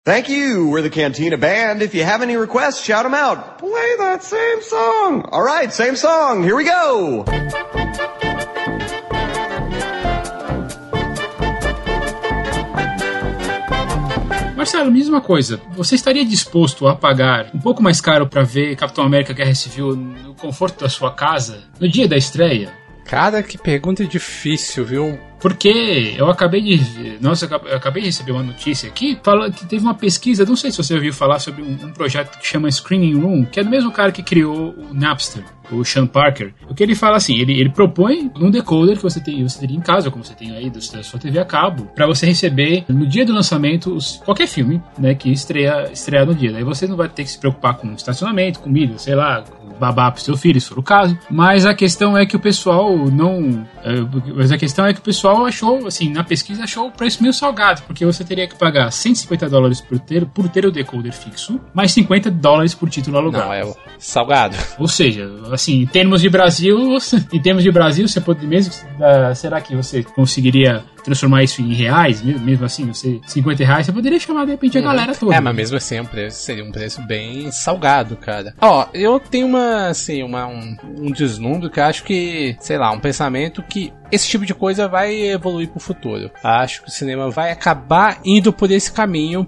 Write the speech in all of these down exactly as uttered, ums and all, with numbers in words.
Thank you. We're the Cantina Band. If you have any requests, shout them out. Play that same song. All right, same song. Here we go. Marcelo, me diz uma coisa. Você estaria disposto a pagar um pouco mais caro para ver Capitão América Guerra Civil no conforto da sua casa no dia da estreia? Cara, que pergunta difícil, viu? Porque eu acabei de. Nossa, eu acabei de receber uma notícia aqui falando que teve uma pesquisa, não sei se você ouviu falar sobre um, um projeto que chama Screening Room, que é do mesmo cara que criou o Napster, o Sean Parker. O que ele fala assim, ele, ele propõe um decoder que você, tem, você teria em casa, como você tem aí da sua T V a cabo, para você receber no dia do lançamento os, qualquer filme, né, que estreia, estreia no dia. Daí você não vai ter que se preocupar com estacionamento, comida, sei lá, babá pro seu filho, se for o caso. Mas a questão é que o pessoal não... É, mas a questão é que o pessoal achou, assim, na pesquisa achou o preço meio salgado, porque você teria que pagar cento e cinquenta dólares por ter, por ter o decoder fixo, mais cinquenta dólares por título alugado. Não, é salgado. Ou seja, assim, em termos de Brasil, em termos de Brasil, você pode mesmo, uh, será que você conseguiria transformar isso em reais, mesmo, mesmo assim, você, cinquenta reais, você poderia chamar de repente a galera toda. É, mas mesmo assim é um preço, seria um preço bem salgado, cara. Ó, eu tenho uma, assim, uma, um, um deslumbre que eu acho que, sei lá, um pensamento que esse tipo de coisa vai evoluir pro futuro. Acho que o cinema vai acabar indo por esse caminho,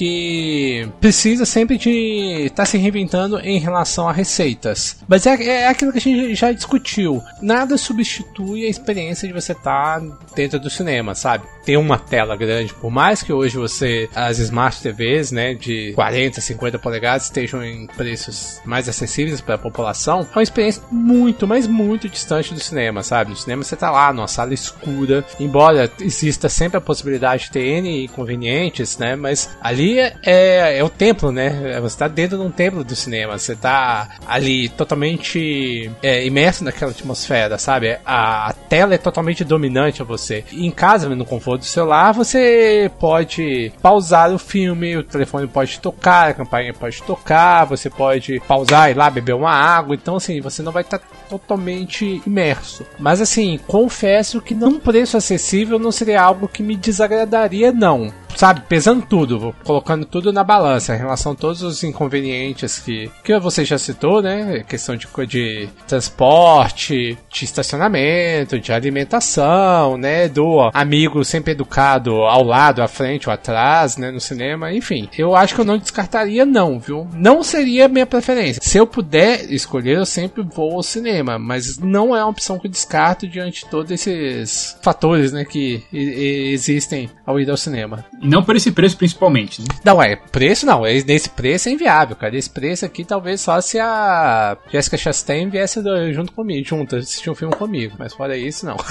porque precisa sempre de estar tá se reinventando em relação a receitas. Mas é, é aquilo que a gente já discutiu. Nada substitui a experiência de você estar tá dentro do cinema, sabe? Ter uma tela grande, por mais que hoje você, as Smart T Vs, né, de quarenta, cinquenta polegadas estejam em preços mais acessíveis para a população, é uma experiência muito, mas muito distante do cinema, sabe? No cinema você tá lá numa sala escura, embora exista sempre a possibilidade de ter N inconvenientes, né, mas ali é, é o templo, né, você tá dentro de um templo do cinema, você tá ali totalmente é, imerso naquela atmosfera, sabe? A, a tela é totalmente dominante a você. E em casa, no conforto do celular, você pode pausar o filme, o telefone pode tocar, a campainha pode tocar, você pode pausar e ir lá beber uma água, então assim, você não vai estar tá totalmente imerso. Mas assim, confesso que num preço acessível não seria algo que me desagradaria, não. Sabe, pesando tudo, colocando tudo na balança em relação a todos os inconvenientes que, que você já citou, né? Questão de, de transporte, de estacionamento, de alimentação, né? Do amigo sempre educado ao lado, à frente ou atrás, né? No cinema, enfim. Eu acho que eu não descartaria, não, viu? Não seria a minha preferência. Se eu puder escolher, eu sempre vou ao cinema, mas não é uma opção que eu descarto diante de todos esses fatores, né? Que e, e existem ao ir ao cinema. E não por esse preço, principalmente, né? Não, é, preço não. Nesse preço é inviável, cara. Esse preço aqui, talvez só se a Jessica Chastain viesse do, junto comigo, junto, assistir um filme comigo. Mas fora isso, não.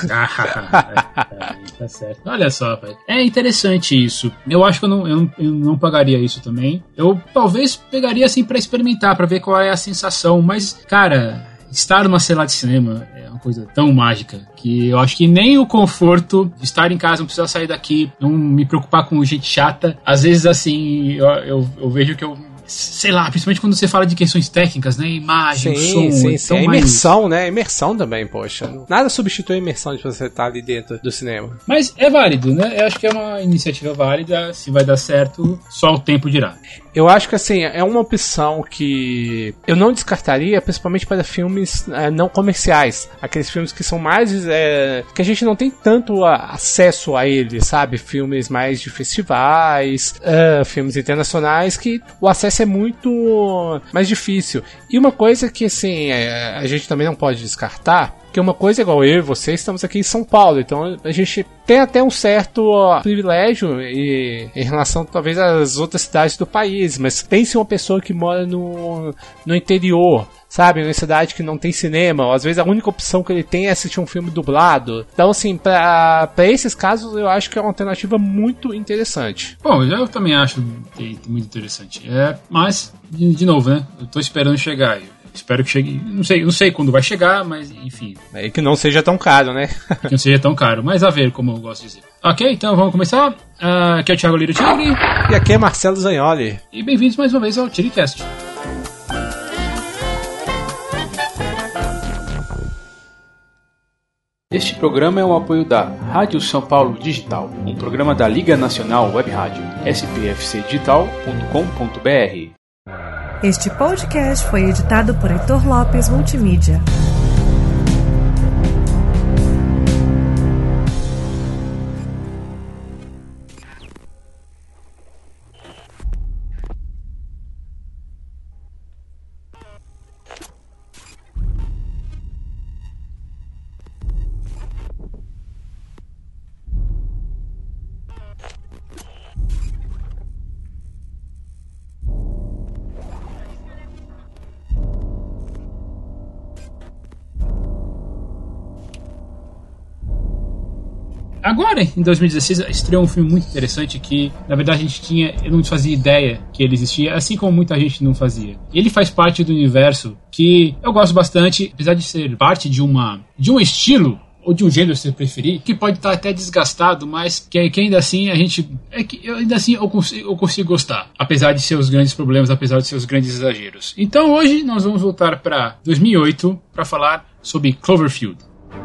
Ah, tá certo. Olha só, pai. É interessante isso. Eu acho que eu não, eu não, eu não pagaria isso também. Eu talvez pegaria, assim, pra experimentar, pra ver qual é a sensação. Mas, cara, estar numa sala de cinema é uma coisa tão mágica que eu acho que nem o conforto de estar em casa, não precisar sair daqui, não me preocupar com gente chata. Às vezes, assim, eu, eu, eu vejo que eu... Sei lá, principalmente quando você fala de questões técnicas, né? Imagem, sim, som, sim, então sim. É mais... imersão, né? Imersão também, poxa. Nada substitui a imersão de você estar ali dentro do cinema. Mas é válido, né? Eu acho que é uma iniciativa válida. Se vai dar certo, só o tempo dirá. Eu acho que, assim, é uma opção que eu não descartaria, principalmente para filmes é, não comerciais. Aqueles filmes que são mais... É, que a gente não tem tanto a, acesso a eles, sabe? Filmes mais de festivais, é, filmes internacionais, que o acesso é muito mais difícil. E uma coisa que, assim, é, a gente também não pode descartar, que uma coisa igual eu e você, estamos aqui em São Paulo, então a gente tem até um certo ó, privilégio e, em relação talvez às outras cidades do país, mas pense uma pessoa que mora no, no interior, sabe, uma cidade que não tem cinema, ou às vezes a única opção que ele tem é assistir um filme dublado. Então, assim, pra, pra esses casos eu acho que é uma alternativa muito interessante. Bom, eu também acho muito interessante, é, mas, de, de novo, né, eu tô esperando chegar aí. Espero que chegue. Não sei, não sei quando vai chegar, mas enfim. É que não seja tão caro, né? Que não seja tão caro, mas a ver, como eu gosto de dizer. Ok, então vamos começar. Uh, aqui é o Thiago Lira Tigre. E aqui é Marcelo Zagnoli. E bem-vindos mais uma vez ao TigreCast. Este programa é um apoio da Rádio São Paulo Digital, um programa da Liga Nacional Web Rádio, s p f c digital ponto com ponto b r. Este podcast foi editado por Heitor Lopes Multimídia. Agora, em dois mil e dezesseis, estreou um filme muito interessante que, na verdade, a gente tinha, eu não fazia ideia que ele existia, assim como muita gente não fazia. Ele faz parte do universo que eu gosto bastante, apesar de ser parte de uma de um estilo ou de um gênero, se você preferir, que pode estar até desgastado, mas que, que ainda assim a gente, é que eu, ainda assim eu consigo, eu consigo gostar, apesar de seus grandes problemas, apesar de seus grandes exageros. Então hoje nós vamos voltar para dois mil e oito para falar sobre Cloverfield.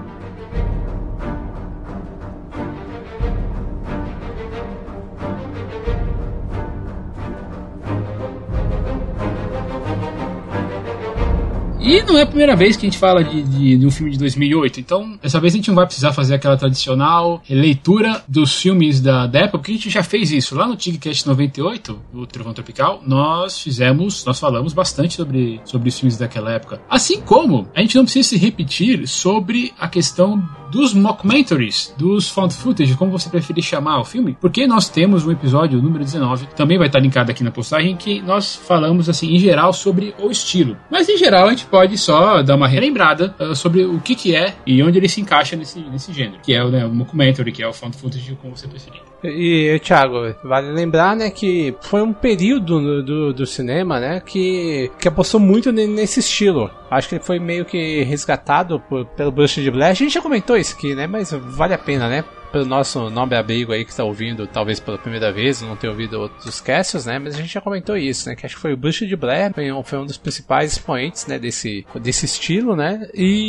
E não é a primeira vez que a gente fala de, de, de um filme de dois mil e oito, então dessa vez a gente não vai precisar fazer aquela tradicional leitura dos filmes da, da época, porque a gente já fez isso. Lá no TigCast noventa e oito, do Trovão Tropical, nós fizemos, nós falamos bastante sobre, sobre os filmes daquela época. Assim como a gente não precisa se repetir sobre a questão dos mockumentaries, dos found footage, como você preferir chamar o filme, porque nós temos um episódio, número dezenove, também vai estar linkado aqui na postagem, que nós falamos assim, em geral, sobre o estilo. Mas em geral a gente pode só dar uma relembrada uh, sobre o que que é e onde ele se encaixa nesse, nesse gênero, que é o, né, o mockumentary, que é o found footage, como você preferir. E, Thiago, vale lembrar, né, que foi um período do, do, do cinema, né, que, que apostou muito nesse estilo. Acho que ele foi meio que resgatado por, pelo Bruxa de Blair. A gente já comentou isso aqui, né, mas vale a pena, né, pelo nosso nome abrigo aí que está ouvindo, talvez pela primeira vez, não ter ouvido outros casts, né, mas a gente já comentou isso, né, que acho que foi o Bruxa de Blair, foi um, foi um dos principais expoentes, né, desse, desse estilo, né,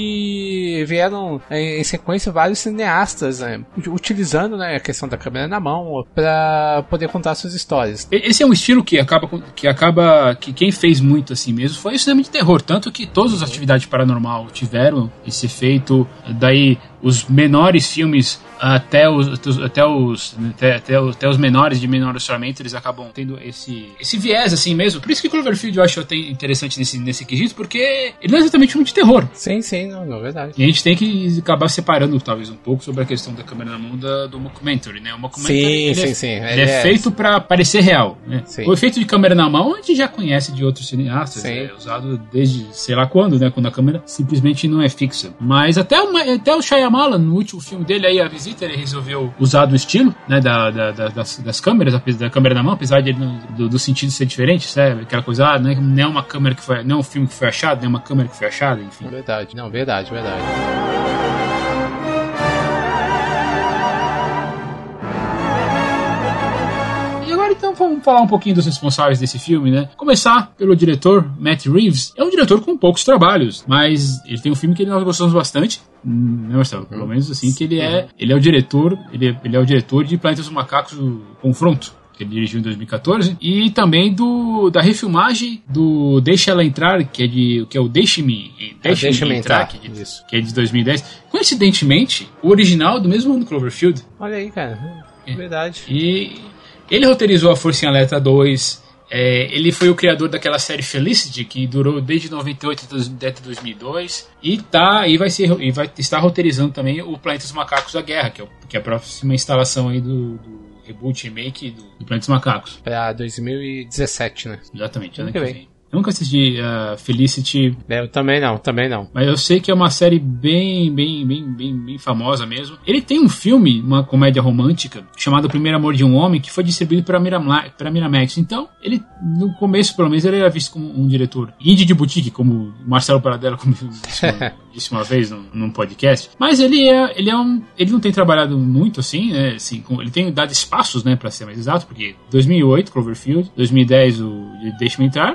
e vieram em, em sequência vários cineastas, né, utilizando, né, a questão da câmera na mão para poder contar suas histórias. Esse é um estilo que acaba, que acaba, que quem fez muito assim mesmo foi o cinema de terror, tanto que todas as atividades paranormal tiveram esse efeito, daí os menores filmes até os até os até, até, até os menores de menor orçamento, eles acabam tendo esse esse viés assim mesmo. Por isso que Cloverfield eu acho interessante nesse nesse quesito, porque ele não é exatamente um filme de terror. Sim, sim, não, não é verdade. E a gente tem que acabar separando talvez um pouco sobre a questão da câmera na mão da, do mockumentary, né? O mockumentary sim, ele sim, é, sim. Ele ele é, é feito para parecer real, né? Sim. O efeito de câmera na mão a gente já conhece de outros cineastas, sim. É usado desde sei lá quando, né? Quando a câmera simplesmente não é fixa. Mas até uma, até o Shyamalan no último filme dele aí, A Visita, ele resolveu usar do estilo, né, da, da, da, das, das câmeras, da câmera na mão, apesar de ele não, do, do sentido ser diferente, sabe? Aquela coisa, ah, não é, não é uma câmera que foi, não é um filme que foi achado, não é uma câmera que foi achada, enfim. Verdade, não, verdade, verdade. Então vamos falar um pouquinho dos responsáveis desse filme, né? Começar pelo diretor, Matt Reeves. É um diretor com poucos trabalhos, mas ele tem um filme que nós gostamos bastante, né, Marcelo? Pelo menos assim, que ele é, ele é o diretor, ele é, ele é o diretor de Planeta dos Macacos, o Confronto, que ele dirigiu em dois mil e catorze, e também do, da refilmagem do Deixa Ela Entrar, que é, de, que é o Deixe-me Deixe Deixa Entrar, entrar. Que, é de, que é de dois mil e dez. Coincidentemente, o original do mesmo ano do Cloverfield. Olha aí, cara. É. Verdade. E ele roteirizou A Força em Alerta dois, é, ele foi o criador daquela série Felicity, que durou desde noventa e oito até dois mil e dois, e, tá, e, vai, ser, e vai estar roteirizando também o Planeta dos Macacos da Guerra, que é, o, que é a próxima instalação aí do, do reboot, remake do, do Planeta dos Macacos. Pra dois mil e dezessete, né? Exatamente, ano que vem. Eu nunca assisti a uh, Felicity. Eu também não, também não. Mas eu sei que é uma série bem, bem, bem, bem, bem famosa mesmo. Ele tem um filme, uma comédia romântica, chamado O Primeiro Amor de um Homem, que foi distribuído pela Miramax, pela Miramax. Então, ele, no começo, pelo menos, ele era visto como um diretor indie de boutique, como o Marcelo Paradela disse uma, disse uma vez num, num podcast. Mas ele é, ele é um, ele não tem trabalhado muito assim, né? Assim, com, ele tem dado espaços, né, pra ser mais exato, porque dois mil e oito, Cloverfield, dois mil e dez, o Deixe-me Entrar, quatro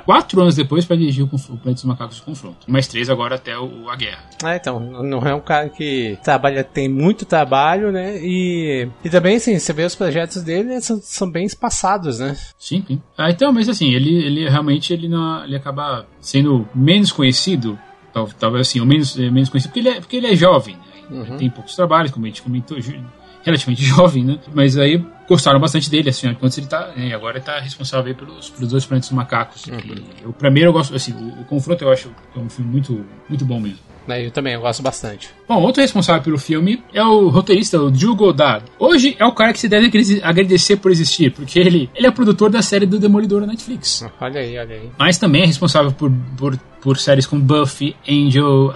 anos depois para dirigir o, Conf- o Planeta dos Macacos de Confronto. Mais três agora até o, a Guerra. Ah, então, não é um cara que trabalha, tem muito trabalho, né? E, e também, assim, você vê os projetos dele, são, são bem espaçados, né? Sim, sim. Ah, então, mas assim, ele, ele realmente ele, não, ele acaba sendo menos conhecido, tal- talvez assim, ou menos, é, menos conhecido, porque ele é, porque ele é jovem, né? Ele Uhum. tem poucos trabalhos, como a gente comentou, ju- relativamente jovem, né? Mas aí gostaram bastante dele, assim, enquanto ele tá, né, agora ele tá responsável aí pelos, pelos dois Planetas dos Macacos. Uhum. Que, o primeiro eu gosto, assim, o, o Confronto eu acho que é um filme muito, muito bom mesmo. Eu também, eu gosto bastante. Bom, outro responsável pelo filme é o roteirista, o Drew Goddard. Hoje é o cara que se deve agradecer por existir, porque ele, ele é o produtor da série do Demolidor na Netflix. Olha aí, olha aí. Mas também é responsável por, por, por séries como Buffy, Angel,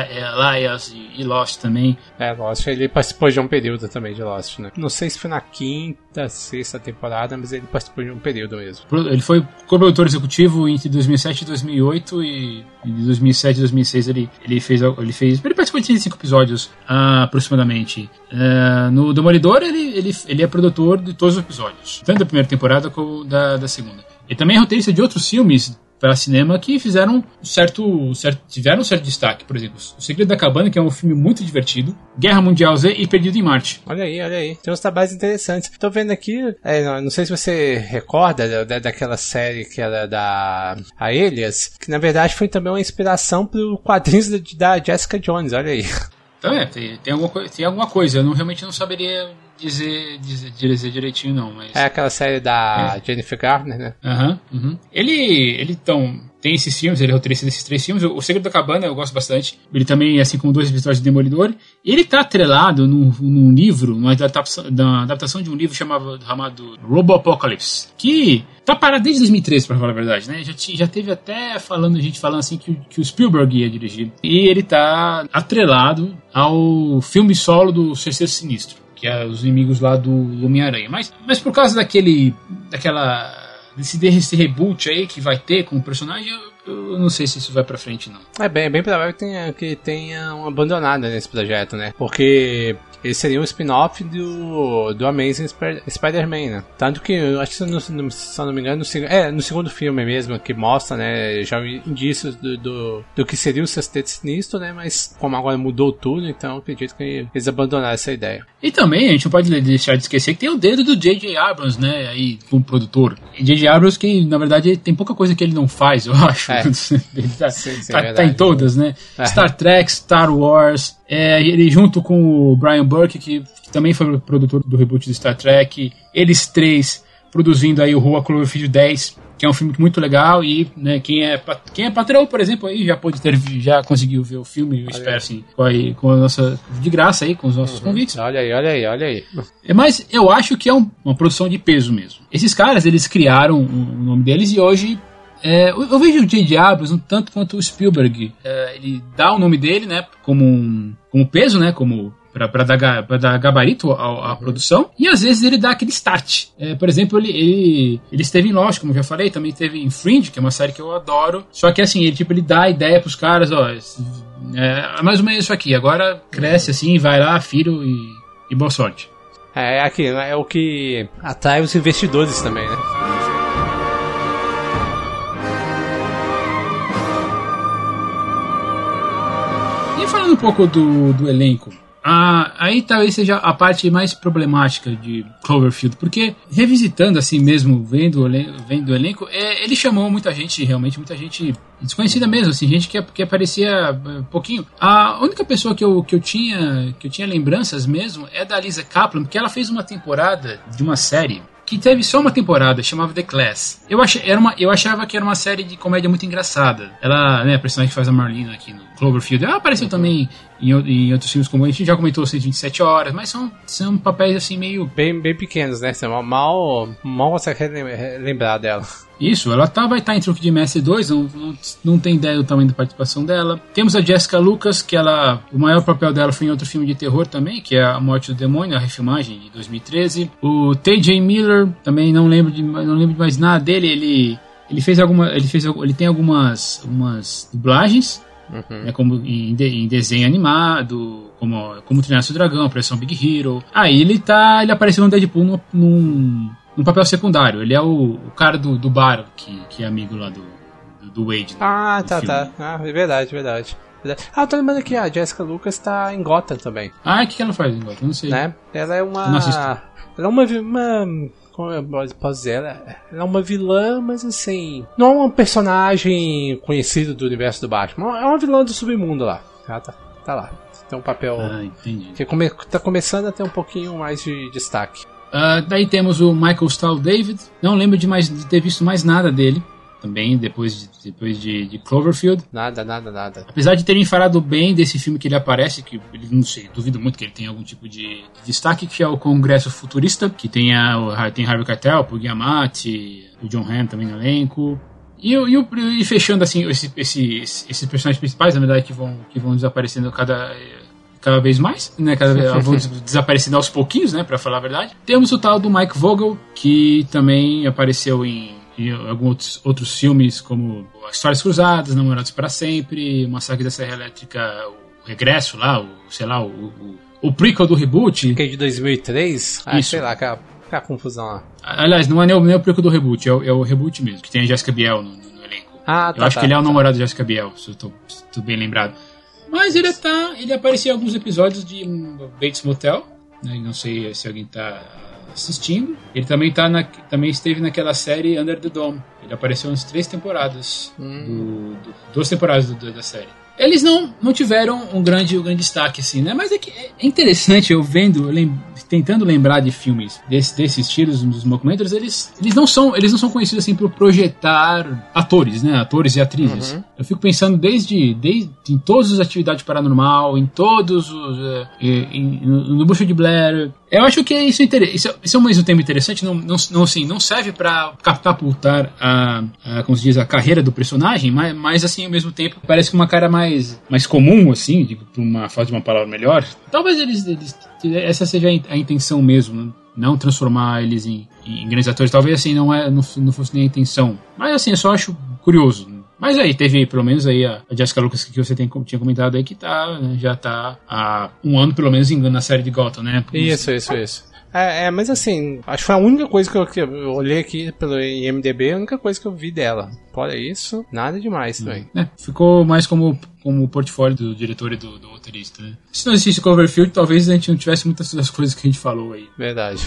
Alias e, e Lost também. É, Lost, ele participou de um período também de Lost, né? Não sei se foi na quinta, sexta temporada, mas ele participou de um período mesmo. Ele foi co-produtor executivo entre dois mil e sete e dois mil e oito e de dois mil e sete e dois mil e seis ele, ele fez ele fez ele participou de trinta e cinco episódios uh, aproximadamente. Uh, no Demolidor ele, ele, ele é produtor de todos os episódios, tanto da primeira temporada como da, da segunda. Ele também é roteirista de outros filmes para cinema que fizeram certo, certo, tiveram um certo destaque. Por exemplo, O Segredo da Cabana, que é um filme muito divertido, Guerra Mundial Z e Perdido em Marte. Olha aí, olha aí. Tem uns trabalhos interessantes. Tô vendo aqui, é, não, não sei se você recorda da, daquela série que era da Alias, que na verdade foi também uma inspiração pro quadrinhos da, da Jessica Jones, olha aí. Então é, tem, tem, alguma, coi- tem alguma coisa. Eu não, realmente não saberia dizer, dizer, dizer direitinho, não. Mas... É aquela série da É. Jennifer Garner, né? Aham, uhum. Ele, ele então, tem esses filmes, ele é roteirista desses três filmes. O Segredo da Cabana eu gosto bastante. Ele também, assim como dois episódios de Demolidor. Ele tá atrelado num, num livro, numa adaptação, na adaptação de um livro chamado, chamado Robopocalypse, que tá parado desde dois mil e treze, pra falar a verdade, né? Já, ti- já teve até falando, gente falando assim que, o- que o Spielberg ia dirigir. E ele tá atrelado ao filme solo do Sexteto Sinistro, que é os inimigos lá do Homem-Aranha. Mas, mas por causa daquele, daquela, desse, desse reboot aí que vai ter com o personagem, eu, eu não sei se isso vai pra frente, não. É bem, bem provável que tenha, que tenha uma abandonada nesse projeto, né? Porque ele seria um spin-off do, do Amazing Sp- Spider-Man, né? Tanto que, eu acho que se eu não, se eu não me engano, no, seg- é, no segundo filme mesmo, que mostra, né, já indícios do, do, do que seria o Sexteto Sinistro, né? Mas como agora mudou tudo, então eu acredito que eles abandonaram essa ideia. E também a gente não pode deixar de esquecer que tem o dedo do J J Abrams, né, aí como produtor. E J J Abrams que, na verdade, tem pouca coisa que ele não faz, eu acho. É. Ele tá, Sim, sim, tá- é tá em verdade. todas, né? É. Star Trek, Star Wars, é, ele junto com o Brian Burke, que, que também foi produtor do reboot de Star Trek, eles três produzindo aí o Rua Cloverfield dez, que é um filme muito legal e, né, quem é pat- quem é patrão, por exemplo, aí já pode ter já conseguiu ver o filme, eu espero assim, com, aí, com a nossa de graça aí com os nossos convites. Olha aí, olha aí, olha aí. É, mas eu acho que é um- uma produção de peso mesmo. Esses caras, eles criaram o, o nome deles e hoje é, eu, eu vejo o J J Abrams um tanto quanto o Spielberg. É, ele dá o nome dele, né, como um, como peso, né, como para dar, ga- pra dar gabarito à, à produção, e às vezes ele dá aquele start. É, por exemplo, ele, ele, ele esteve em Lost, como eu já falei, também esteve em Fringe, que é uma série que eu adoro, só que assim, ele, tipo, ele dá a ideia pros caras, ó, esse- é, é mais ou menos isso aqui, agora cresce assim, vai lá, filho, e, e boa sorte. É aquilo, é o que atrai os investidores também, né? E falando um pouco do, do elenco, ah, aí talvez seja a parte mais problemática de Cloverfield, porque revisitando assim mesmo, vendo, o elen- vendo o elenco, é, ele chamou muita gente, realmente muita gente desconhecida mesmo, assim, gente que, que aparecia eh, pouquinho. A única pessoa que eu, que, eu tinha, que eu tinha lembranças mesmo é da Lisa Kaplan, porque ela fez uma temporada de uma série que teve só uma temporada, chamava The Class. Eu, ach, era uma, eu achava que era uma série de comédia muito engraçada. Ela, né, a personagem que faz a Marlena aqui no Cloverfield, ela apareceu também em, o- em outros filmes, como a gente já comentou, cento e vinte e sete horas, mas são, são papéis assim meio... Bem, bem pequenos, né? Você mal, mal consegue relem- lembrar dela. Isso, ela tá, vai estar em Truque de Mestre dois, não, não, não tem ideia do tamanho da participação dela. Temos a Jessica Lucas, que ela, o maior papel dela foi em outro filme de terror também, que é A Morte do Demônio, a refilmagem de dois mil e treze. O T J Miller, também não lembro de, não lembro de mais nada dele, ele, ele fez alguma, ele fez, ele tem algumas, algumas dublagens, Uhum. né, como em, de- em desenho animado, como, como Treinar Seu Dragão, Operação Big Hero. Aí ele tá, ele apareceu no Deadpool num, num, num papel secundário. Ele é o, o cara do, do bar, que, que é amigo lá do, do, do Wade. Ah, do tá, filme. tá. Ah, é verdade, verdade. Ah, tô lembrando aqui, a Jessica Lucas tá em Gotham também. Ah, o que, que ela faz em Gotham? Eu não sei. Né? Ela é uma... Não assisto. Ela é uma... uma como eu posso dizer? Ela, ela é uma vilã, mas assim... Não é um personagem conhecido do universo do Batman. É uma vilã do submundo lá. Ela tá, tá lá. Tem um papel... Ah, entendi. Que come, tá começando a ter um pouquinho mais de destaque. Uh, daí temos o Michael Stahl David. Não lembro de, mais, de ter visto mais nada dele. Também, depois, de, depois de, de Cloverfield. Nada, nada, nada. Apesar de terem falado bem desse filme que ele aparece, que ele não sei, duvido muito que ele tenha algum tipo de, de destaque, que é o Congresso Futurista, que tem, a, o, tem Harvey Keitel, o Giamatti, o John Hamm também no elenco. E, e, e fechando assim, esse, esse, esses personagens principais, na verdade, que vão, que vão desaparecendo cada... cada vez mais, né, cada vez vão desaparecendo aos pouquinhos, né, pra falar a verdade. Temos o tal do Mike Vogel, que também apareceu em, em alguns outros, outros filmes, como Histórias Cruzadas, Namorados para Sempre, O Massacre da Serra Elétrica, o Regresso lá, o, sei lá, o, o, o prequel do reboot. Que é de dois mil e três? Ah, Isso. sei lá, aquela, aquela confusão lá. Aliás, não é nem o, nem o prequel do reboot, é o, é o reboot mesmo, que tem a Jessica Biel no, no, no elenco. Ah, tá, Eu acho tá, que ele é o tá. namorado da Jessica Biel, se eu tô, se tô bem lembrado. Mas ele tá. Ele apareceu em alguns episódios de Bates Motel, né? Não sei se alguém tá assistindo. Ele também tá na, também esteve naquela série Under the Dome. Ele apareceu nas três temporadas. Hum. Do, do, duas temporadas do, da série. Eles não, não tiveram um grande, um grande destaque, assim, né? Mas é que é interessante, eu vendo, eu lem, tentando lembrar de filmes desse, desse estilo, dos mockumentaries, eles, eles, não são, eles não são conhecidos assim por projetar atores, né? Atores e atrizes. Uhum. Eu fico pensando desde, desde em todas as atividades paranormal, em todos os... Uh, em, no Bush de Blair. Eu acho que isso é, isso, isso é ao mesmo tempo interessante, não, não, não, assim, não serve pra catapultar a, a, como se diz, a carreira do personagem, mas, mas assim, ao mesmo tempo, parece que uma cara mais, mais comum, assim, de, por uma falta de uma palavra melhor. Talvez eles, eles essa seja a intenção mesmo, né? Não transformar eles em, em grandes atores. Talvez assim não, é, não, não fosse nem a intenção. Mas assim, eu só acho curioso. Mas aí, teve pelo menos aí a, a Jessica Lucas que você tem, tinha comentado aí, que tá, né, já tá há um ano pelo menos na série de Gotham, né? Por isso, isso, isso. É, é, mas assim, acho que foi a única coisa que eu, que eu olhei aqui pelo I M D B, a única coisa que eu vi dela. Fora isso, nada demais também. É, ficou mais como, como o portfólio do diretor e do, do roteirista, né? Se não existisse Cloverfield, talvez a gente não tivesse muitas das coisas que a gente falou aí. Verdade.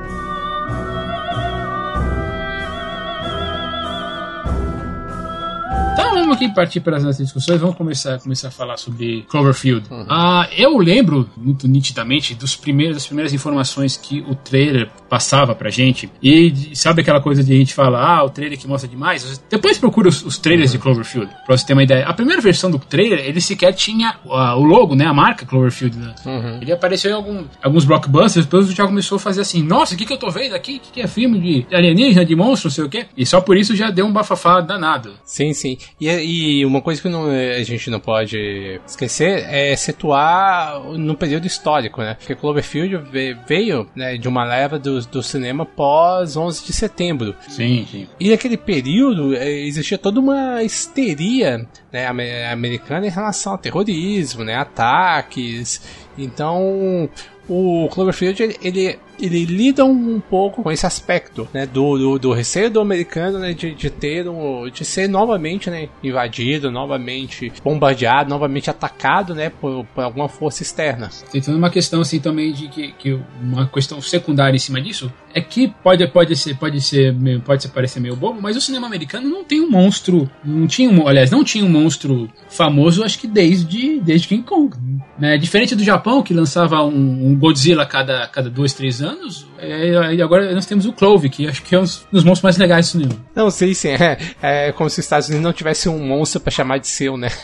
Então vamos aqui partir para as nossas discussões. Vamos começar, começar a falar sobre Cloverfield. Uhum. Ah, eu lembro muito nitidamente dos primeiros, das primeiras informações que o trailer passava pra gente. E sabe aquela coisa de a gente falar, ah, o trailer que mostra demais? Depois procura os, os trailers uhum. de Cloverfield, pra você ter uma ideia. A primeira versão do trailer, ele sequer tinha uh, o logo, né, a marca Cloverfield. Né? Uhum. Ele apareceu em algum, alguns blockbusters, depois já começou a fazer assim, nossa, o que, que eu tô vendo aqui? O que, que é filme de alienígena, de monstro, não sei o quê? E só por isso já deu um bafafá danado. Sim, sim. E, e uma coisa que não, a gente não pode esquecer é situar no período histórico, né? Porque Cloverfield veio, né, de uma leva do, do cinema pós onze de setembro. Sim, sim. E naquele período existia toda uma histeria, né, americana em relação ao terrorismo, né, ataques. Então o Cloverfield ele, ele, ele lida um pouco com esse aspecto, né, do, do, do receio do americano, né, de, de ter um, de ser novamente, né, invadido, novamente bombardeado, novamente atacado, né, por, por alguma força externa. Tentando uma questão assim também de que, que uma questão secundária em cima disso é que pode, pode ser pode ser meio, pode parecer meio bobo, mas o cinema americano não tem um monstro, não tinha um, aliás, não tinha um monstro famoso, acho que desde desde King Kong, né? Diferente do Japão que lançava um, um Godzilla a cada cada dois, três anos, é, e agora nós temos o Clove, que acho que é um dos monstros mais legais do cinema. Não, sim, sim, é, é como se os Estados Unidos não tivessem um monstro pra chamar de seu, né?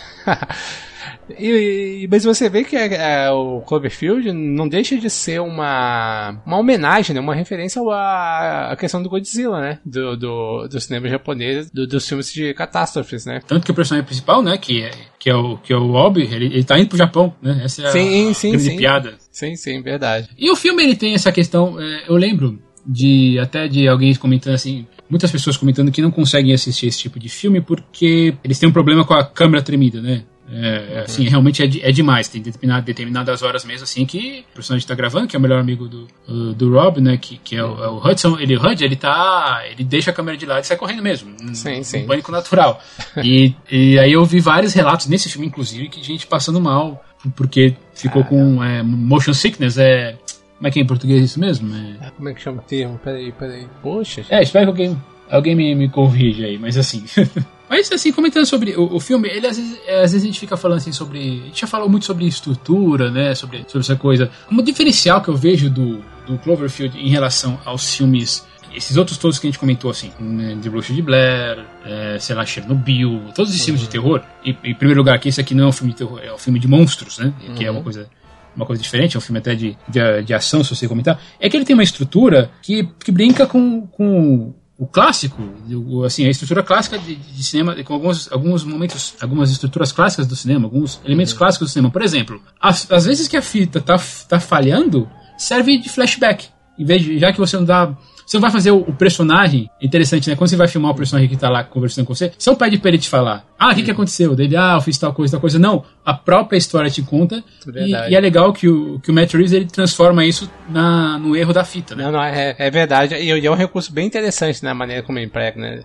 E, mas você vê que é, é, o Cloverfield não deixa de ser uma, uma homenagem, né? Uma referência à, à questão do Godzilla, né? Do, do, do cinema japonês, do, dos filmes de catástrofes, né? Tanto que o personagem principal, né? Que é, que é o, que é o Obi, ele, ele tá indo pro Japão, né? Essa é sim, a, sim, a grande sim. piada. Sim, sim, verdade. E o filme, ele tem essa questão, é, eu lembro de até de alguém comentando assim, muitas pessoas comentando que não conseguem assistir esse tipo de filme porque eles têm um problema com a câmera tremida, né? É, uhum. Assim, realmente é, de, é demais. Tem determinado, determinadas horas mesmo, assim, que o personagem tá gravando, que é o melhor amigo do, do Rob, né? Que, que é, o, é o Hudson. Ele, o Hud, ele tá. Ele deixa a câmera de lado e sai correndo mesmo. Sim, um, sim. Um pânico natural. e, e aí eu vi vários relatos nesse filme, inclusive, que gente passando mal, porque ficou ah, com é, motion sickness, é. Como é que é em português isso mesmo? É... Como é que chama o termo? Peraí, peraí. Poxa. É, espero que alguém, alguém me, me corrija aí, mas assim. Mas assim, comentando sobre o, o filme, ele às vezes, às vezes a gente fica falando assim sobre. A gente já falou muito sobre estrutura, né? Sobre, sobre essa coisa. Como diferencial que eu vejo do, do Cloverfield em relação aos filmes. Esses outros todos que a gente comentou, assim, The Bruxa de Blair, é, sei lá, Chernobyl, todos os uhum. filmes de terror. E, em primeiro lugar, que esse aqui não é um filme de terror, é um filme de monstros, né? Que uhum. é uma coisa. Uma coisa diferente, é um filme até de, de, de ação, se você comentar, é que ele tem uma estrutura que, que brinca com, com o clássico, assim, a estrutura clássica de, de cinema, com alguns, alguns momentos, algumas estruturas clássicas do cinema, alguns elementos uhum. clássicos do cinema. Por exemplo, as, às vezes que a fita tá, tá falhando, serve de flashback. Em vez de, já que você não dá... Você não vai fazer o, o personagem, interessante, né? Quando você vai filmar o personagem que tá lá conversando com você, você não pede pra ele te falar, ah, o que que aconteceu? Dele, ah, eu fiz tal coisa, tal coisa. Não, a própria história te conta. E, e é legal que o, que o Matt Reeves, ele transforma isso na, no erro da fita, né? Não, não, é, é verdade. E, e é um recurso bem interessante na maneira como ele emprega, né?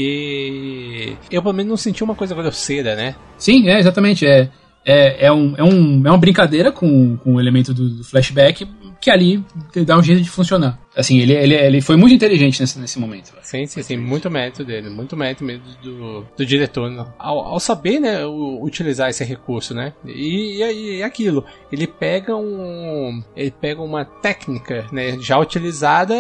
Porque eu, pelo menos, não senti uma coisa grosseira, né? Sim, é, exatamente. É, é, é, um, é, um, é uma brincadeira com, com o elemento do, do flashback, que ali dá um jeito de funcionar. Assim, ele, ele, ele foi muito inteligente nesse, nesse momento. Sim, sim, sim. Muito mérito dele. Muito mérito mesmo do, do diretor. Né? Ao, ao saber, né, o, utilizar esse recurso, né? E, e, e aquilo. Ele pega um... Ele pega uma técnica, né, já utilizada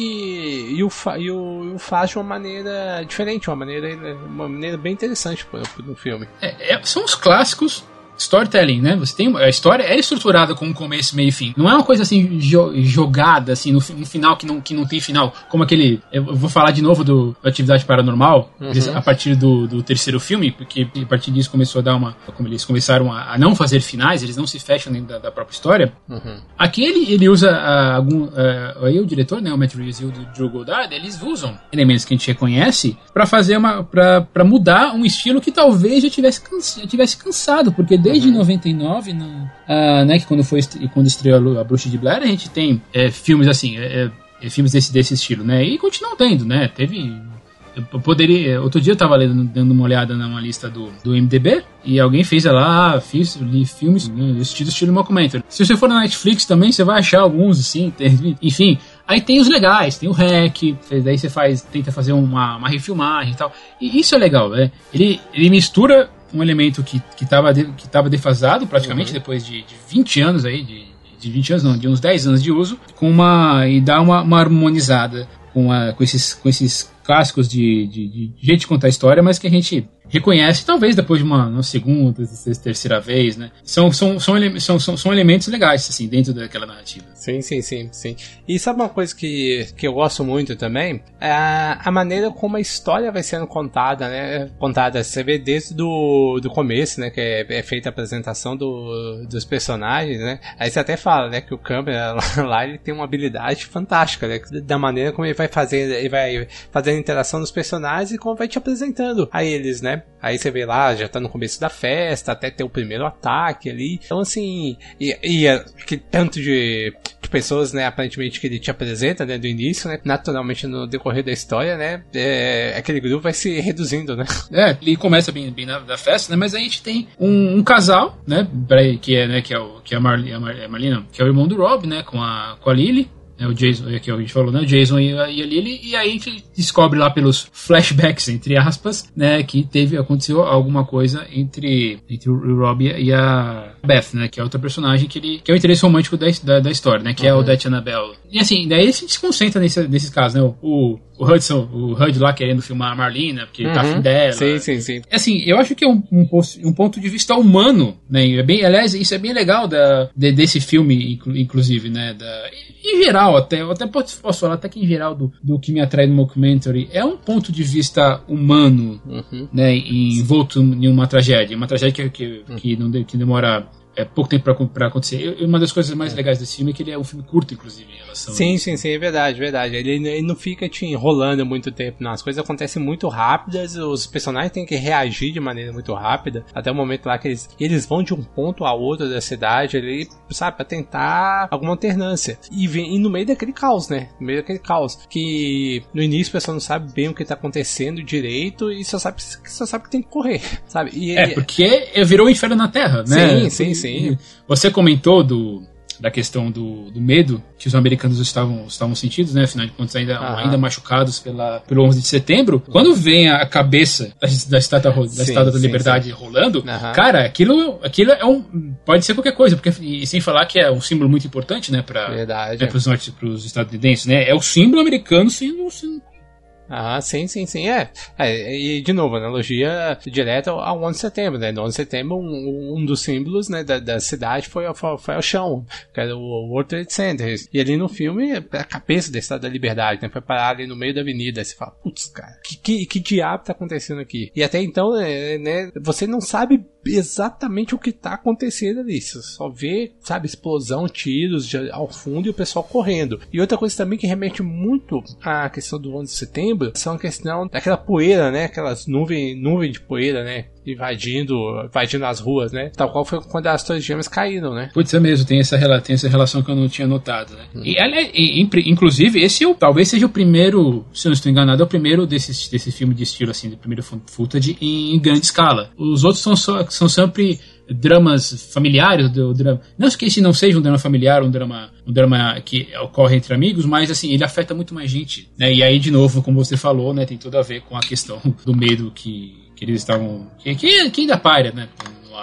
e, e, o, e, o, e o faz de uma maneira diferente. Uma maneira, uma maneira bem interessante no filme. É, é, são os clássicos storytelling, né? Você tem a história é estruturada com um começo, meio e fim. Não é uma coisa assim jo- jogada assim no, no final que não, que não tem final, como aquele. Eu vou falar de novo do Atividade Paranormal uhum. a partir do, do terceiro filme, porque a partir disso começou a dar uma, como eles começaram a, a não fazer finais, eles não se fecham dentro da, da própria história. Uhum. Aqui ele, ele usa uh, algum, uh, aí o diretor, né, o Matt Reeves e o Drew Goddard, eles usam elementos que a gente reconhece para fazer uma, para para mudar um estilo que talvez já tivesse cansa, já tivesse cansado, porque desde uhum. noventa e nove, no, uh, né, que quando, foi, quando estreou a Bruxa de Blair, a gente tem é, filmes assim, é, é, filmes desse, desse estilo, né, e continuam tendo, né, teve... Eu poderia, outro dia eu tava lendo, dando uma olhada numa lista do, do I M D B e alguém fez lá, fiz li filmes né, estilo, estilo mockumentary. Se você for na Netflix também, você vai achar alguns, assim, tem, enfim. Aí tem os legais, tem o hack, daí você faz, tenta fazer uma, uma refilmagem e tal. E isso é legal, né? Ele, ele mistura um elemento que, que, tava, de, que tava defasado praticamente uhum. depois de, de vinte anos aí, de, de vinte anos não, de uns dez anos de uso, com uma, e dá uma, uma harmonizada com, a, com, esses, com esses clássicos de, de, de jeito de contar a história, mas que a gente reconhece, talvez depois de uma, uma segunda, terceira vez, né? São, são, são, ele, são, são, são elementos legais, assim, dentro daquela narrativa. Sim, sim, sim, sim. E sabe uma coisa que, que eu gosto muito também? É a, a maneira como a história vai sendo contada, né? Contada, você vê desde do, do começo, né? Que é, é feita a apresentação do, dos personagens, né? Aí você até fala, né? Que o câmera lá, ele tem uma habilidade fantástica, né? Da maneira como ele vai fazer, ele vai fazer a interação dos personagens e como vai te apresentando a eles, né? Aí você vê lá, já tá no começo da festa, até ter o primeiro ataque ali. Então, assim, e, e que tanto de, de pessoas, né, aparentemente que ele te apresenta, né, do início, né, naturalmente no decorrer da história, né, é, aquele grupo vai se reduzindo, né. É, ele começa bem, bem na da festa, né, mas a gente tem um, um casal, né, que é, né, que é o, que é a Marlene, a Marlene, que é o irmão do Rob, né, com a, com a Lily. É o Jason, que a gente falou, né? O Jason e a, e a Lily, e aí a gente descobre lá pelos flashbacks, entre aspas, né? Que teve, aconteceu alguma coisa entre, entre o Rob e a Beth, né? Que é outra personagem que, ele, que é o interesse romântico da, da, da história, né? Que uhum. é o Odette Annabelle. E assim, daí a gente se concentra nesse, nesses casos, né? O, o Hudson, o Hud lá querendo filmar a Marlene, né? Porque ele tá uhum. afim dela. Sim, sim, sim. Assim, eu acho que é um, um, um ponto de vista humano, né? É bem, aliás, isso é bem legal da, de, desse filme, inclusive, né? Da, em geral, até, eu até posso falar até que em geral do, do que me atrai no mockumentary é um ponto de vista humano, uhum. né, envolto em uma tragédia, uma tragédia que, que, uhum. que, não, que demora é, pouco tempo pra, pra acontecer. Eu, uma das coisas mais legais desse filme é que ele é um filme curto, inclusive, em relação Sim, a sim, sim, é verdade, verdade. Ele, ele não fica te enrolando muito tempo, não. As coisas acontecem muito rápidas, os personagens têm que reagir de maneira muito rápida, até o momento lá que eles, eles vão de um ponto a outro da cidade, ali, sabe, pra tentar alguma alternância. E, vem, e no meio daquele caos, né? No meio daquele caos. Que no início o pessoal não sabe bem o que tá acontecendo direito e só sabe, só sabe que tem que correr, sabe? E, é, porque virou o inferno na Terra, né? Sim, sim, sim. Você comentou do, da questão do, do medo que os americanos estavam, estavam sentindo, né? Afinal de contas, ainda, ainda machucados pela, pelo onze de setembro. Quando vem a cabeça da, da Estátua da, sim, estátua da sim, Liberdade sim. rolando, uhum. cara, aquilo, aquilo é um, pode ser qualquer coisa, porque, e sem falar que é um símbolo muito importante, né? Para né, os norte, pros estadunidenses, né? É o símbolo americano sendo... sendo Ah, sim, sim, sim, é. é. E, de novo, analogia direta ao onze de setembro, né? No onze de setembro, um, um dos símbolos, né, da, da cidade foi, foi, foi o chão, que era o World Trade Center. E ali no filme, a cabeça da Estátua da Liberdade, né? Foi parar ali no meio da avenida. Aí você fala, putz, cara, que, que, que diabo tá acontecendo aqui? E até então, né, você não sabe exatamente o que tá acontecendo ali. Você só vê, sabe, explosão, tiros de, ao fundo e o pessoal correndo. E outra coisa também que remete muito à questão do onze de setembro são a questão daquela poeira, né? Aquelas nuvens nuvem de poeira, né? Invadindo, invadindo as ruas, né? Tal qual foi quando as Torres Gêmeas caíram, né? Putz, é mesmo, tem essa, tem essa relação que eu não tinha notado, né? Hum. E, e, inclusive, esse é, talvez seja o primeiro, se eu não estou enganado, é o primeiro desse, desse filme de estilo, assim, de primeiro footage em grande escala. Os outros são, só, são sempre dramas familiares, do drama. Não que esse não seja um drama familiar, um drama, um drama que ocorre entre amigos, mas assim, ele afeta muito mais gente, né? E aí, de novo, como você falou, né, tem tudo a ver com a questão do medo que, que eles estavam... Que, que ainda paira, né?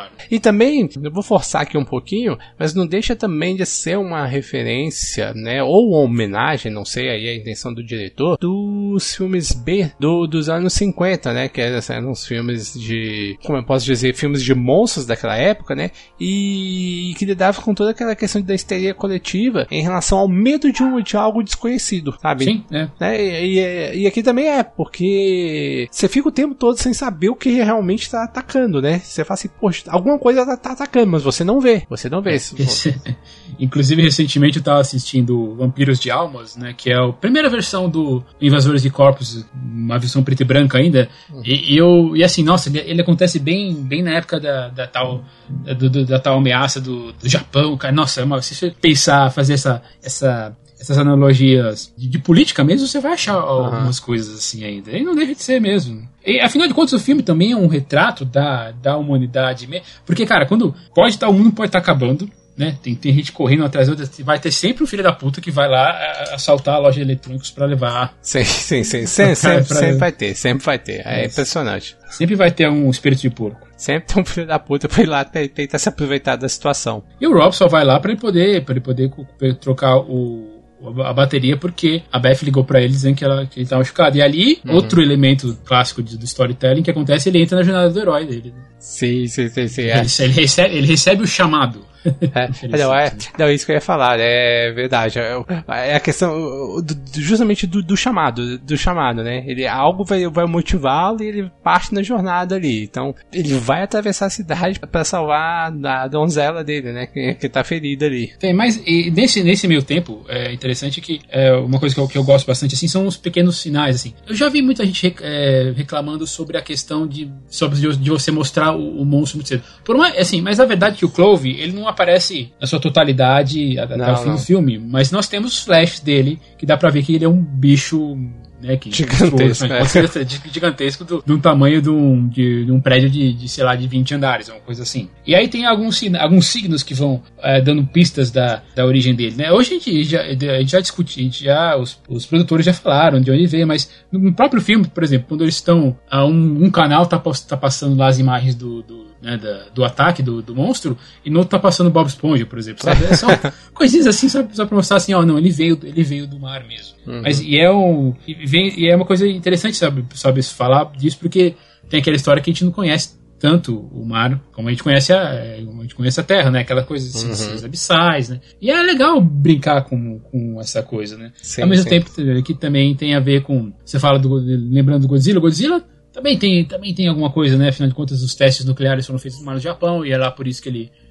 E também, eu vou forçar aqui um pouquinho, mas não deixa também de ser uma referência, né, ou uma homenagem, não sei aí a intenção do diretor, dos filmes B do, dos anos cinquenta, né, que eram os filmes de, como eu posso dizer, filmes de monstros daquela época, né, e, e que lidava com toda aquela questão da histeria coletiva em relação ao medo de, um, de algo desconhecido, sabe? Sim, é. Né, e, e, e aqui também é, porque você fica o tempo todo sem saber o que realmente está atacando, né, você fala assim, poxa, alguma coisa tá, tá atacando, mas você não vê. Você não vê. Esse, inclusive, recentemente eu tava assistindo Vampiros de Almas, né? Que é a primeira versão do Invasores de Corpos, uma versão preta e branca ainda. Uhum. E, e, eu, e assim, nossa, ele, ele acontece bem, bem na época da, da, tal, da, do, da tal ameaça do, do Japão. Cara. Nossa, é uma, se você pensar, fazer essa... essa essas analogias de, de política mesmo, você vai achar uhum. algumas coisas assim ainda. E não deixa de ser mesmo. E, afinal de contas, o filme também é um retrato da, da humanidade. Porque, cara, quando pode estar, o mundo pode estar acabando, né? Tem, tem gente correndo atrás da outra. Vai ter sempre um filho da puta que vai lá assaltar a loja de eletrônicos pra levar. Sim, sim, sim. Sempre, sempre, sempre vai ter, sempre vai ter. É Isso. impressionante. Sempre vai ter um espírito de porco. Sempre tem um filho da puta pra ir lá tentar se aproveitar da situação. E o Rob só vai lá pra ele poder, pra ele poder trocar o... a bateria, porque a Beth ligou pra ele dizendo que, ela, que ele tava machucado. E ali, uhum. outro elemento clássico de, do storytelling que acontece, ele entra na jornada do herói dele. Sim, sim, sim, sim. Ele, é. ele, recebe, ele recebe o chamado. É, não, é, não, isso que eu ia falar, é verdade. É, é a questão do, do, justamente do, do chamado, do chamado, né? Ele, algo vai, vai motivá-lo e ele parte na jornada ali. Então, ele vai atravessar a cidade pra salvar a donzela dele, né? Que, que tá ferida ali. Tem, mas e nesse, nesse meio tempo, é interessante que é, uma coisa que eu, que eu gosto bastante assim são os pequenos sinais, assim. Eu já vi muita gente é, reclamando sobre a questão de, sobre, de, de você mostrar o, o monstro muito cedo. Por uma, assim, mas a verdade é que o Clove, ele não aparece na sua totalidade até não, o fim não. do filme, mas nós temos flashes dele que dá pra ver que ele é um bicho, né, que gigantesco, né, é. gigantesco do, do tamanho de um, de, de um prédio de, de, sei lá, de vinte andares, uma coisa assim. E aí tem alguns, alguns signos que vão é, dando pistas da, da origem dele, né? Hoje a gente já, a gente já discutiu, já, os, os produtores já falaram de onde veio, mas no próprio filme, por exemplo, quando eles estão, a um, um canal tá, tá passando lá as imagens do, do Né, da, do ataque do, do monstro, e no outro tá passando Bob Esponja, por exemplo, sabe? São coisinhas assim, só, só pra mostrar assim, ó, não, ele veio, ele veio do mar mesmo. Uhum. Mas, e é, um, e, vem, e é uma coisa interessante, sabe, sabe, falar disso, porque tem aquela história que a gente não conhece tanto o mar, como a gente conhece a, a, gente conhece a Terra, né? Aquela coisa assim, uhum. os abissais, né? E é legal brincar com, com essa coisa, né? Sim, Ao mesmo sim. tempo que também tem a ver com, você fala do, lembrando do Godzilla, Godzilla Também tem, também tem alguma coisa, né? Afinal de contas, os testes nucleares foram feitos no mar do Japão e é lá por isso que ele,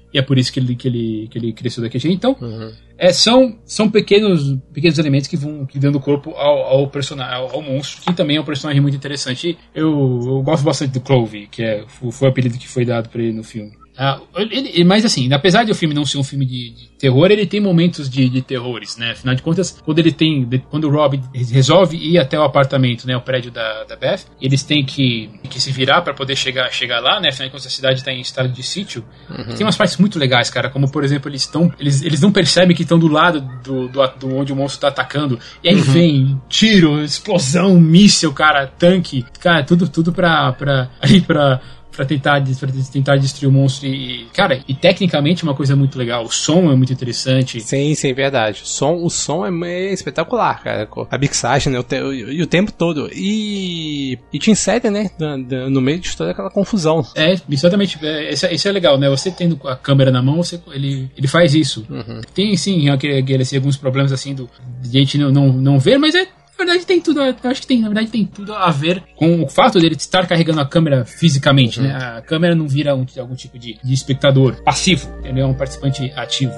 e é por isso que ele, que ele, que ele cresceu daquele jeito. Então, uhum. é, são, são pequenos, pequenos elementos que vão que dando corpo ao, ao personagem, ao, ao monstro, que também é um personagem muito interessante. Eu, eu gosto bastante do Clove, que é, foi o apelido que foi dado pra ele no filme. Ah, ele, mas assim, apesar de o filme não ser um filme de, de terror, ele tem momentos de, de terrores, né? Afinal de contas, quando ele tem, quando o Rob resolve ir até o apartamento, né, o prédio da, da Beth, eles têm que, que se virar pra poder chegar, chegar lá, né? Afinal de contas, a cidade tá em estado de sítio. Uhum. Tem umas partes muito legais, cara, como por exemplo, eles estão, eles, eles não percebem que estão do lado do, do, do onde o monstro tá atacando, e aí uhum. vem tiro, explosão, míssil, cara, tanque, cara, tudo, tudo pra, pra, aí pra Pra tentar, pra tentar destruir o monstro. E, cara, e tecnicamente é uma coisa muito legal. O som é muito interessante. Sim, sim, verdade. O som, o som é espetacular, cara. A mixagem, né? O, te, o, o tempo todo. E, e te insere, né? No meio de toda aquela confusão. É, exatamente. É, isso, isso é legal, né? Você tendo a câmera na mão, você, ele, ele faz isso. Uhum. Tem, sim, aquele, aquele, assim, alguns problemas assim do, de a gente não, não, não ver, mas é. Na verdade tem tudo, eu acho que tem, na verdade tem tudo a ver com o fato dele estar carregando a câmera fisicamente, uhum. né? A câmera não vira um, algum tipo de, de espectador passivo, ele é um participante ativo.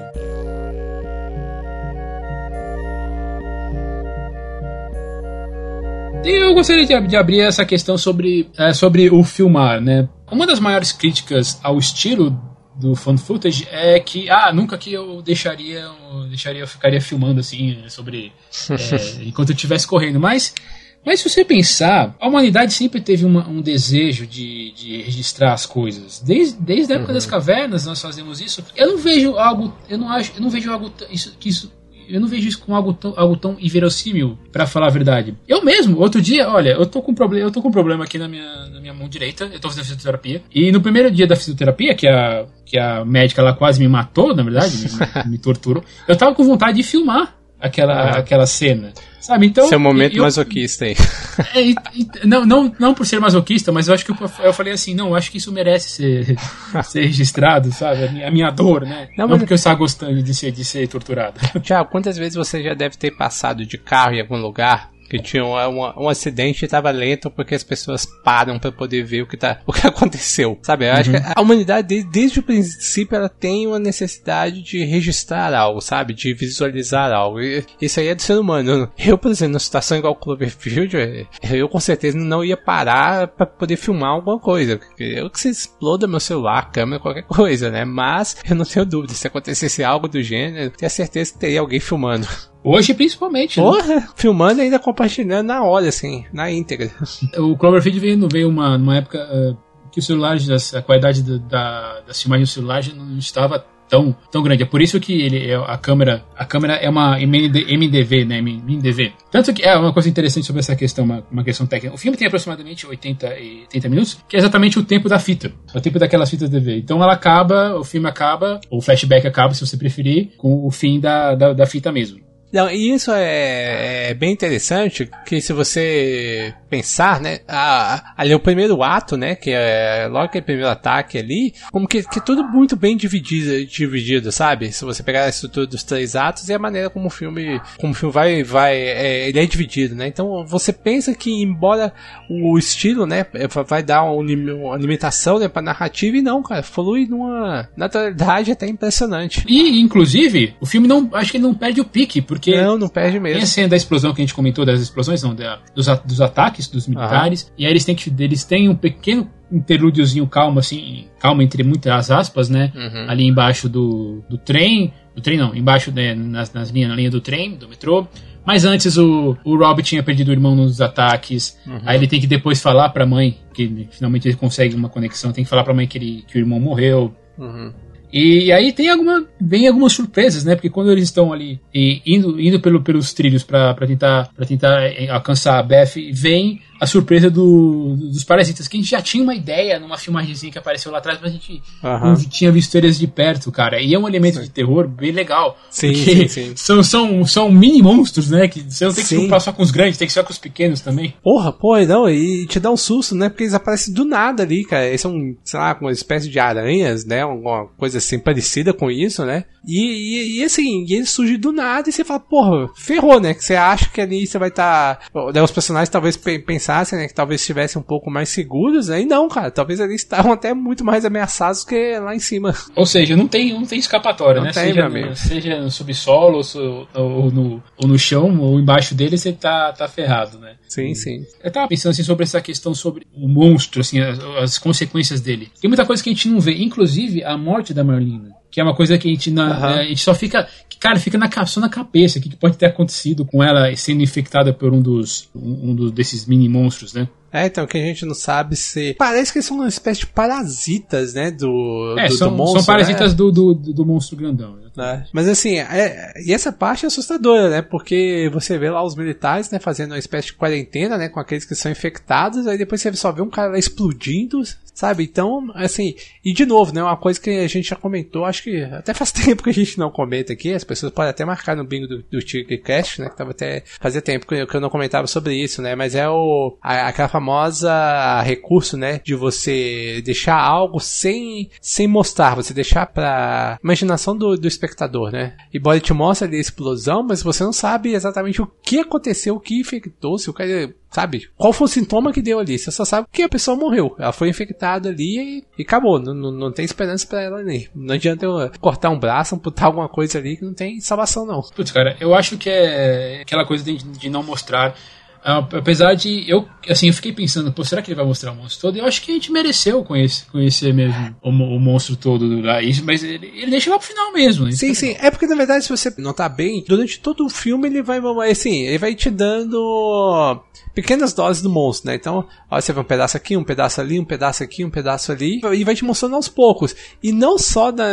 E eu gostaria de, de abrir essa questão sobre, é, sobre o filmar, né? Uma das maiores críticas ao estilo do fan footage é que, ah, nunca que eu deixaria, eu deixaria, eu ficaria filmando assim, sobre, é, enquanto eu estivesse correndo, mas, mas se você pensar, a humanidade sempre teve uma, um desejo de, de registrar as coisas, desde, desde a época uhum. das cavernas nós fazemos isso. Eu não vejo algo, eu não acho, eu não vejo algo, isso, que isso Eu não vejo isso como algo tão, algo tão inverossímil, pra falar a verdade. Eu mesmo, outro dia, olha, eu tô com um problema, eu tô com um problema aqui na minha, na minha mão direita, eu tô fazendo fisioterapia, e no primeiro dia da fisioterapia, que a, que a médica ela quase me matou, na verdade, me, me torturou, eu tava com vontade de filmar aquela, ah. aquela cena. Sabe, então, seu momento eu, masoquista aí. É, e, e, não, não, não por ser masoquista, mas eu acho que eu, eu falei assim, não, eu acho que isso merece ser, ser registrado, sabe? A minha, a minha dor, né? Não, não porque eu estava gostando de ser, de ser torturado. Tiago, quantas vezes você já deve ter passado de carro em algum lugar que tinha um, um, um acidente e estava lento porque as pessoas param para poder ver o que, tá, o que aconteceu, sabe? Eu uhum. acho que a humanidade, desde, desde o princípio, ela tem uma necessidade de registrar algo, sabe? De visualizar algo. E isso aí é do ser humano. Eu, por exemplo, numa situação igual o Cloverfield, eu com certeza não ia parar para poder filmar alguma coisa. Porque eu que se exploda meu celular, câmera, qualquer coisa, né? Mas eu não tenho dúvida, se acontecesse algo do gênero, eu tenho certeza que teria alguém filmando. Hoje, principalmente. Porra, né? Filmando e ainda compartilhando na hora, assim, na íntegra. O Cloverfield veio, veio uma, numa época uh, que os celulares, a qualidade da, da, das filmagens do celular já não estava tão, tão grande. É por isso que ele, a câmera a câmera é uma M D V, né? M D V. Tanto que é uma coisa interessante sobre essa questão, uma, uma questão técnica. O filme tem aproximadamente oitenta minutos, que é exatamente o tempo da fita. O tempo daquelas fitas D V. Então ela acaba, o filme acaba, ou o flashback acaba, se você preferir, com o fim da, da, da fita mesmo. Não, e isso é, é bem interessante, que se você pensar, né, a, ali o primeiro ato, né, que é logo aquele primeiro ataque ali, como que, que tudo muito bem dividido, dividido, sabe? Se você pegar a estrutura dos três atos e a maneira como o filme, como o filme vai, vai é, ele é dividido, né? Então você pensa que, embora o estilo, né, vai dar uma, uma limitação, né, pra narrativa, e não, cara, flui numa naturalidade até impressionante. E, inclusive, o filme não, acho que ele não perde o pique, porque Porque não, não perde mesmo. Tem a cena da explosão que a gente comentou, das explosões, não, da, dos, dos ataques dos militares, uhum. e aí eles têm, que, eles têm um pequeno interlúdiozinho calmo, assim, calmo entre muitas aspas, né, uhum. ali embaixo do, do trem, do trem não, embaixo, né, nas, nas linhas, na linha do trem, do metrô, mas antes o, o Rob tinha perdido o irmão nos ataques, uhum. aí ele tem que depois falar pra mãe, que finalmente ele consegue uma conexão, tem que falar pra mãe que, ele, que o irmão morreu, uhum. E aí tem alguma, vem algumas surpresas, né? Porque quando eles estão ali e indo, indo pelo, pelos trilhos pra, pra, tentar, pra tentar alcançar a Beth, vem a surpresa do, dos parasitas, que a gente já tinha uma ideia numa filmagemzinha que apareceu lá atrás, mas a gente uhum. não tinha visto eles de perto, cara. E é um elemento sim. de terror bem legal. Sim, sim, sim. São, são, são mini monstros, né? Que você não tem que se preocupar só com os grandes, tem que ser com os pequenos também. Porra, porra, não, e te dá um susto, né? Porque eles aparecem do nada ali, cara. Eles são, sei lá, uma espécie de aranhas, né? Alguma coisa assim parecida com isso, né? E, e, e assim, e eles surgem do nada e você fala, porra, ferrou, né? Que você acha que ali você vai estar. Tá... Os personagens talvez pensar pensassem, né, que talvez estivessem um pouco mais seguros, né? E não, cara, talvez eles estavam até muito mais ameaçados que lá em cima. Ou seja, não tem, não tem escapatória, não né? Tem, seja, meu amigo. seja no subsolo, ou, ou, no, ou no chão, ou embaixo dele, você tá, tá ferrado, né? Sim, sim. Eu tava pensando assim, sobre essa questão sobre o monstro, assim, as, as consequências dele. Tem muita coisa que a gente não vê, inclusive a morte da Marlena, que é uma coisa que a gente, na, Uhum. a gente só fica, que, cara, fica na, só na cabeça, o que, que pode ter acontecido com ela sendo infectada por um dos, um, um dos desses mini monstros, né? É, então, que a gente não sabe se... Parece que eles são uma espécie de parasitas, né, do, é, do, são, do monstro. são parasitas né? do, do, do monstro grandão. É. Mas assim, é, e essa parte é assustadora, né, porque você vê lá os militares, né, fazendo uma espécie de quarentena, né, com aqueles que são infectados, aí depois você só vê um cara lá explodindo, sabe? Então, assim, e de novo, né, uma coisa que a gente já comentou, acho que até faz tempo que a gente não comenta aqui, as pessoas podem até marcar no bingo do, do Tigrecast, né, que tava até, fazia tempo que eu, que eu não comentava sobre isso, né, mas é o, a, aquela famosa recurso, né, de você deixar algo sem, sem mostrar, você deixar pra imaginação do, do espectador, né, e Body te mostra ali a explosão, mas você não sabe exatamente o que aconteceu, o que infectou, se o cara, sabe, qual foi o sintoma que deu ali, você só sabe que a pessoa morreu, ela foi infectada ali e, e acabou, não, não, não tem esperança pra ela nem, não adianta eu cortar um braço, amputar alguma coisa ali que não tem salvação não. Putz, cara, eu acho que é aquela coisa de, de não mostrar. Uh, apesar de eu, assim, eu fiquei pensando, pô, será que ele vai mostrar o monstro todo? Eu acho que a gente mereceu conhecer, conhecer mesmo o, o monstro todo lá, isso, mas ele, ele deixa lá pro final mesmo, né? Sim, sim, é porque na verdade, se você notar bem, durante todo o filme ele vai, assim, ele vai te dando pequenas doses do monstro, né? Então, ó, você vê um pedaço aqui, um pedaço ali, um pedaço aqui, um pedaço ali, e vai te mostrando aos poucos. E não só na,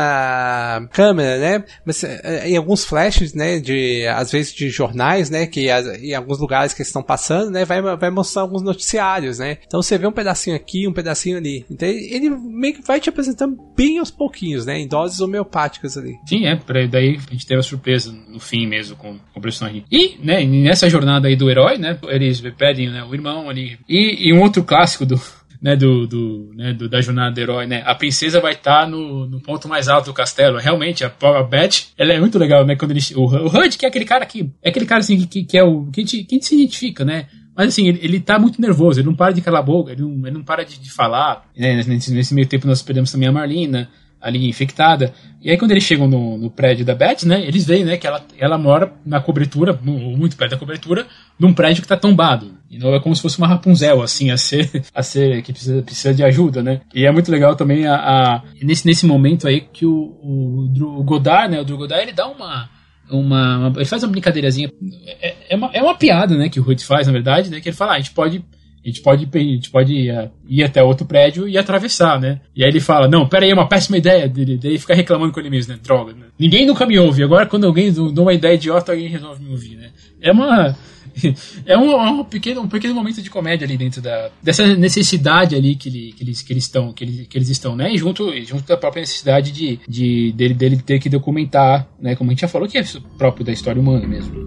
na câmera, né? Mas é, em alguns flashes, né? De, às vezes de jornais, né? Que as, em alguns lugares que estão passando, né? Vai, vai mostrar alguns noticiários, né? Então você vê um pedacinho aqui, um pedacinho ali. Então ele meio que vai te apresentando bem aos pouquinhos, né? Em doses homeopáticas ali. Sim, é. Daí a gente teve a surpresa no fim mesmo com, com o personagem. E, né? Nessa jornada aí do herói, né? Eles pedem, né, o irmão ali. E, e um outro clássico do, né, do, do, né, do, da jornada do herói, né? A princesa vai estar tá no, no ponto mais alto do castelo. Realmente, a, a Beth, ela é muito legal, né? Quando ele, o, o Hud, que é aquele cara que. É aquele cara assim que, que é o. Que a gente, que a gente se identifica, né? Mas assim, ele, ele tá muito nervoso, ele não para de calar a boca, ele não, ele não para de, de falar. Né? Nesse, nesse meio tempo nós perdemos também a Marlena, ali infectada. E aí quando eles chegam no, no prédio da Beth, né, eles veem, né, que ela, ela mora na cobertura, muito perto da cobertura, num prédio que tá tombado. E não é como se fosse uma Rapunzel, assim, a ser, a ser que precisa, precisa de ajuda, né. E é muito legal também a, a nesse, nesse momento aí que o, o, o Godard, né, o Drew Goddard, ele dá uma, uma, uma ele faz uma brincadeirazinha, é, é, uma, é uma piada, né, que o Hud faz, na verdade, né, que ele fala, ah, a gente pode A gente pode, a gente pode ir, ir até outro prédio e atravessar, né? E aí ele fala, não, pera aí, é uma péssima ideia. Daí ele fica reclamando com ele mesmo, né? Droga, né? Ninguém nunca me ouve. Agora, quando alguém dá uma ideia idiota, alguém resolve me ouvir, né? É uma... É um, um, pequeno, um pequeno momento de comédia ali dentro da, dessa necessidade ali que, ele, que, eles, que, eles, estão, que, eles, que eles estão, né? E junto, junto da própria necessidade de, de, dele, dele ter que documentar, né? Como a gente já falou, que é próprio da história humana mesmo.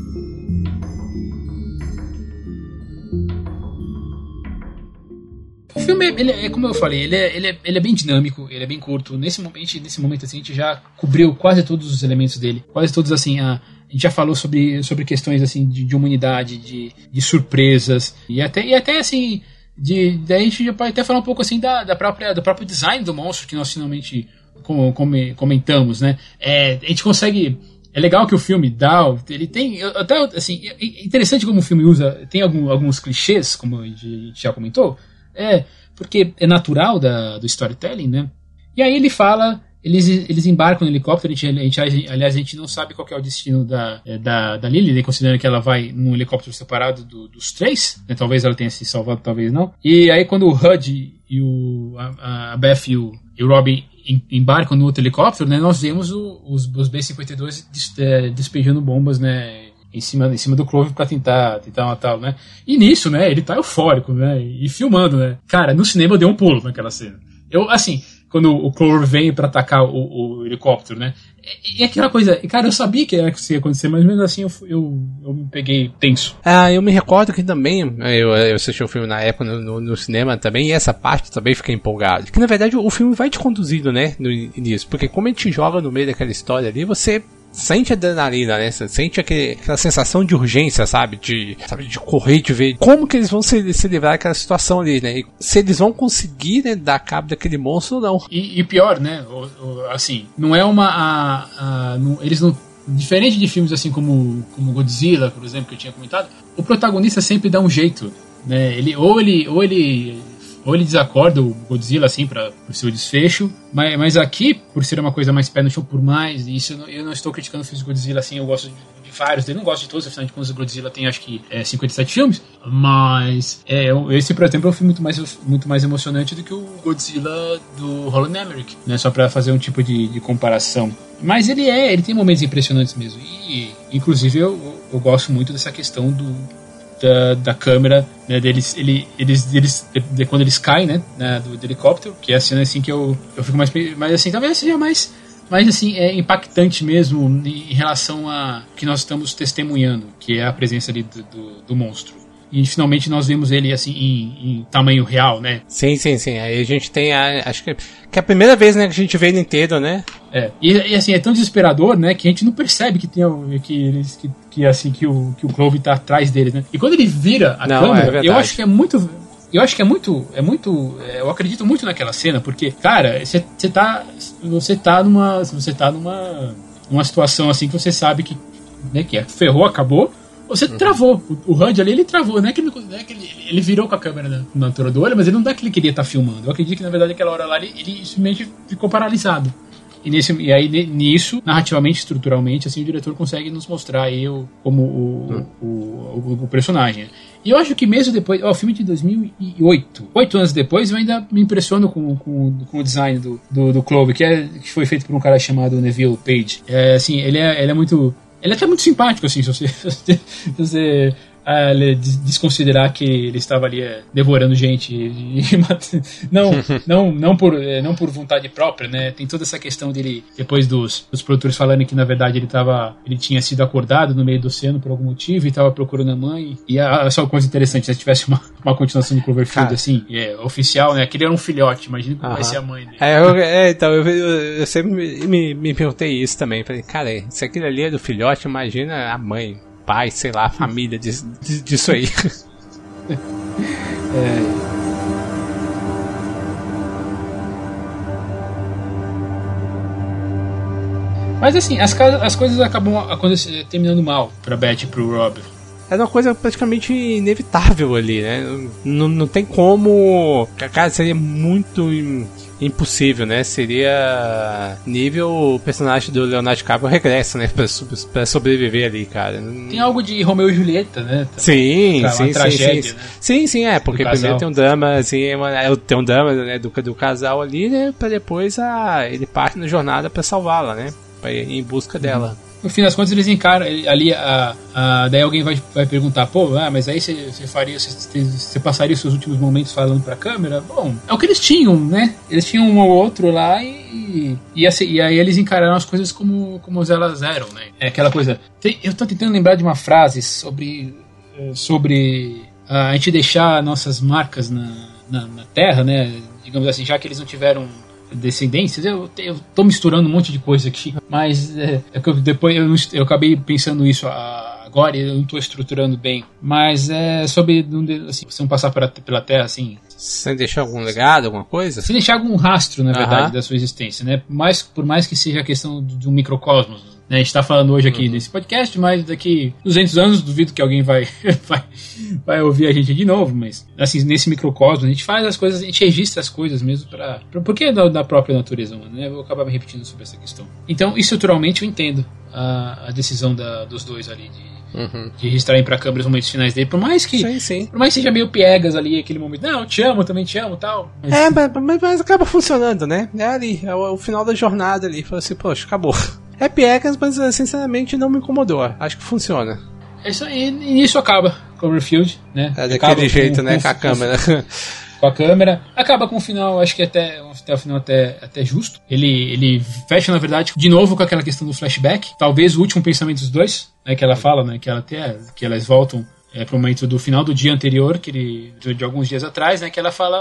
O filme, ele é, como eu falei, ele é, ele, é, ele é bem dinâmico, ele é bem curto. Nesse momento, nesse momento assim, a gente já cobriu quase todos os elementos dele. Quase todos, assim, a, a gente já falou sobre, sobre questões, assim, de, de humanidade, de, de surpresas. E até, e até assim, de, daí a gente já pode até falar um pouco, assim, da, da própria, do próprio design do monstro, que nós finalmente com, com, comentamos, né? É, a gente consegue... É legal que o filme dá, ele tem, até, assim, é interessante como o filme usa, tem algum, alguns clichês, como a gente já comentou. É, porque é natural da, do storytelling, né? E aí ele fala, eles, eles embarcam no helicóptero, a gente, a gente, aliás, a gente não sabe qual que é o destino da, da, da Lily, né? Considerando que ela vai num helicóptero separado do, dos três, né? Talvez ela tenha se salvado, talvez não. E aí quando o Hud e o, a, a Beth e o, e o Robin embarcam no outro helicóptero, né? Nós vemos o, os, os B cinquenta e dois des, é, despejando bombas, né? Em cima, em cima do Clover pra tentar, tentar matá-lo, né? E nisso, né, ele tá eufórico, né? E filmando, né? Cara, no cinema eu dei um pulo naquela cena. Eu, assim, quando o Clover vem pra atacar o, o helicóptero, né? E, e aquela coisa, cara, eu sabia que isso ia acontecer, mas mesmo assim eu, eu, eu me peguei tenso. Ah, eu me recordo que também, eu, eu assisti o filme na época no, no, no cinema também, e essa parte também fiquei empolgado. Que na verdade o, o filme vai te conduzindo, né, no início, porque como a gente joga no meio daquela história ali, você sente adrenalina, né? Você sente aquele, aquela sensação de urgência, sabe? De, sabe? De correr, de ver como que eles vão se, se livrar daquela situação ali, né? E se eles vão conseguir, né, dar cabo daquele monstro ou não. E, e pior, né? O, o, assim, não é uma... A, a, não, eles não... Diferente de filmes assim como, como Godzilla, por exemplo, que eu tinha comentado, o protagonista sempre dá um jeito, né? Ele, ou ele... Ou ele Ou ele desacorda o Godzilla, assim, para o seu desfecho. Mas, mas aqui, por ser uma coisa mais pé no chão, por mais... Isso eu não, eu não estou criticando os filmes de Godzilla, assim. Eu gosto de, de vários. Eu não gosto de todos, afinal de contas, o Godzilla tem, acho que, é, cinquenta e sete filmes. Mas é, esse, por exemplo, é um filme muito mais, muito mais emocionante do que o Godzilla do Roland Emmerich, né? Só para fazer um tipo de, de comparação. Mas ele é... Ele tem momentos impressionantes mesmo. E, inclusive, eu, eu gosto muito dessa questão do... Da, da câmera, né, deles, ele, eles, eles de, de, quando eles caem, né, né, do, do helicóptero, que é a cena assim que eu, eu fico mais, mais assim, talvez seja mais, mais assim, é impactante mesmo em relação a que nós estamos testemunhando, que é a presença ali do, do, do monstro. E finalmente nós vemos ele assim em, em tamanho real, né? Sim, sim, sim. Aí a gente tem a, acho que, que é a primeira vez, né, que a gente vê ele inteiro, né? É. E, e assim, é tão desesperador, né, que a gente não percebe que tem que eles que, que assim que o que o Clove tá atrás deles, né? E quando ele vira a não, câmera, é eu acho que é muito Eu acho que é muito, é muito, eu acredito muito naquela cena, porque, cara, você tá, você tá numa, você tá numa, numa situação assim que você sabe que, né, que é, ferrou, acabou. Você uhum. travou. O, o H U D ali, ele travou. Não é que, ele, não é que ele, ele virou com a câmera na, na altura do olho, mas ele não dá que ele queria estar tá filmando. Eu acredito que, na verdade, aquela hora lá, ele, ele simplesmente ficou paralisado. E, nesse, e aí, nisso, narrativamente, estruturalmente, assim, o diretor consegue nos mostrar eu como o, uhum. o, o, o, o personagem. E eu acho que mesmo depois... Ó, o filme de dois mil e oito. Oito anos depois, eu ainda me impressiono com, com, com o design do, do, do Clove, que, é, que foi feito por um cara chamado Neville Page. É, assim, ele é, ele é muito... Ele é até muito simpático, assim, se você, se você uh, desconsiderar que ele estava ali uh, devorando gente. E, e, não, não, não, por, uh, não por vontade própria, né? Tem toda essa questão dele, depois dos, dos produtores falando que, na verdade, ele, tava, ele tinha sido acordado no meio do oceano por algum motivo e estava procurando a mãe. E a, só uma coisa interessante, se tivesse uma, uma continuação de Cloverfield, cara, assim, é, oficial, né? Aquele era um filhote, imagina como uh-huh. vai ser a mãe dele. É, eu, é então, eu, eu, eu sempre me, me, me perguntei isso também. Falei, cara, se aquele ali é do filhote, imagina a mãe, pai, sei lá, a família disso, disso aí. É. Mas assim, as, as coisas acabam terminando mal pra Beth e pro Rob. Era uma coisa praticamente inevitável ali, né? Não, não tem como... Cara, seria muito impossível, né? Seria nível o personagem do Leonardo DiCaprio regresso, né? Pra, pra sobreviver ali, cara. Tem algo de Romeu e Julieta, né? Sim, uma sim, tragédia, sim, né? sim, sim, é, porque primeiro tem um drama, assim, uma, tem um drama, né, do, do casal ali, né? Pra depois a, ele parte na jornada pra salvá-la, né? Pra ir em busca uhum. dela. No fim das contas, eles encaram ali, a, a, daí alguém vai, vai perguntar, pô, ah, mas aí você faria, você passaria os seus últimos momentos falando pra câmera? Bom, é o que eles tinham, né? Eles tinham um ou outro lá e, e, assim, e aí eles encararam as coisas como, como elas eram, né? É aquela coisa... Tem, eu tô tentando lembrar de uma frase sobre, sobre a gente deixar nossas marcas na, na, na Terra, né? Digamos assim, já que eles não tiveram... descendências, eu, eu tô misturando um monte de coisa aqui, mas é, é que eu, depois eu, eu acabei pensando isso agora e eu não tô estruturando bem, mas é sobre assim, você não passar pela, pela Terra assim, sem deixar algum legado, alguma coisa? Sem deixar algum rastro, na verdade, uh-huh. da sua existência, né? Mas, por mais que seja a questão de um microcosmos, né? A gente tá falando hoje aqui uhum. nesse podcast, mas daqui duzentos anos duvido que alguém vai, vai, vai ouvir a gente de novo, mas assim, nesse microcosmos a gente faz as coisas, a gente registra as coisas mesmo para porque é da, da própria natureza humana, né? Eu vou acabar me repetindo sobre essa questão. Então, estruturalmente eu entendo a, a decisão da, dos dois ali de Uhum. de registrarem pra câmera os momentos finais dele, por mais que sim, sim. por mais que seja meio piegas ali aquele momento, não, eu te amo, também te amo, tal. Mas... É, mas, mas, mas acaba funcionando, né? É ali, é o, é o final da jornada ali, fala assim, poxa, acabou. É piegas, mas sinceramente não me incomodou, acho que funciona. É isso aí, e nisso acaba Cloverfield, né? É daquele jeito, com, né, com, com a câmera. Com a câmera, acaba com um final, acho que até, até o final até, até justo. Ele, ele fecha, na verdade, de novo com aquela questão do flashback. Talvez o último pensamento dos dois, né, que ela fala, né, que, ela até, que elas voltam é, pro momento do final do dia anterior, que ele, de, de alguns dias atrás, né, que ela fala,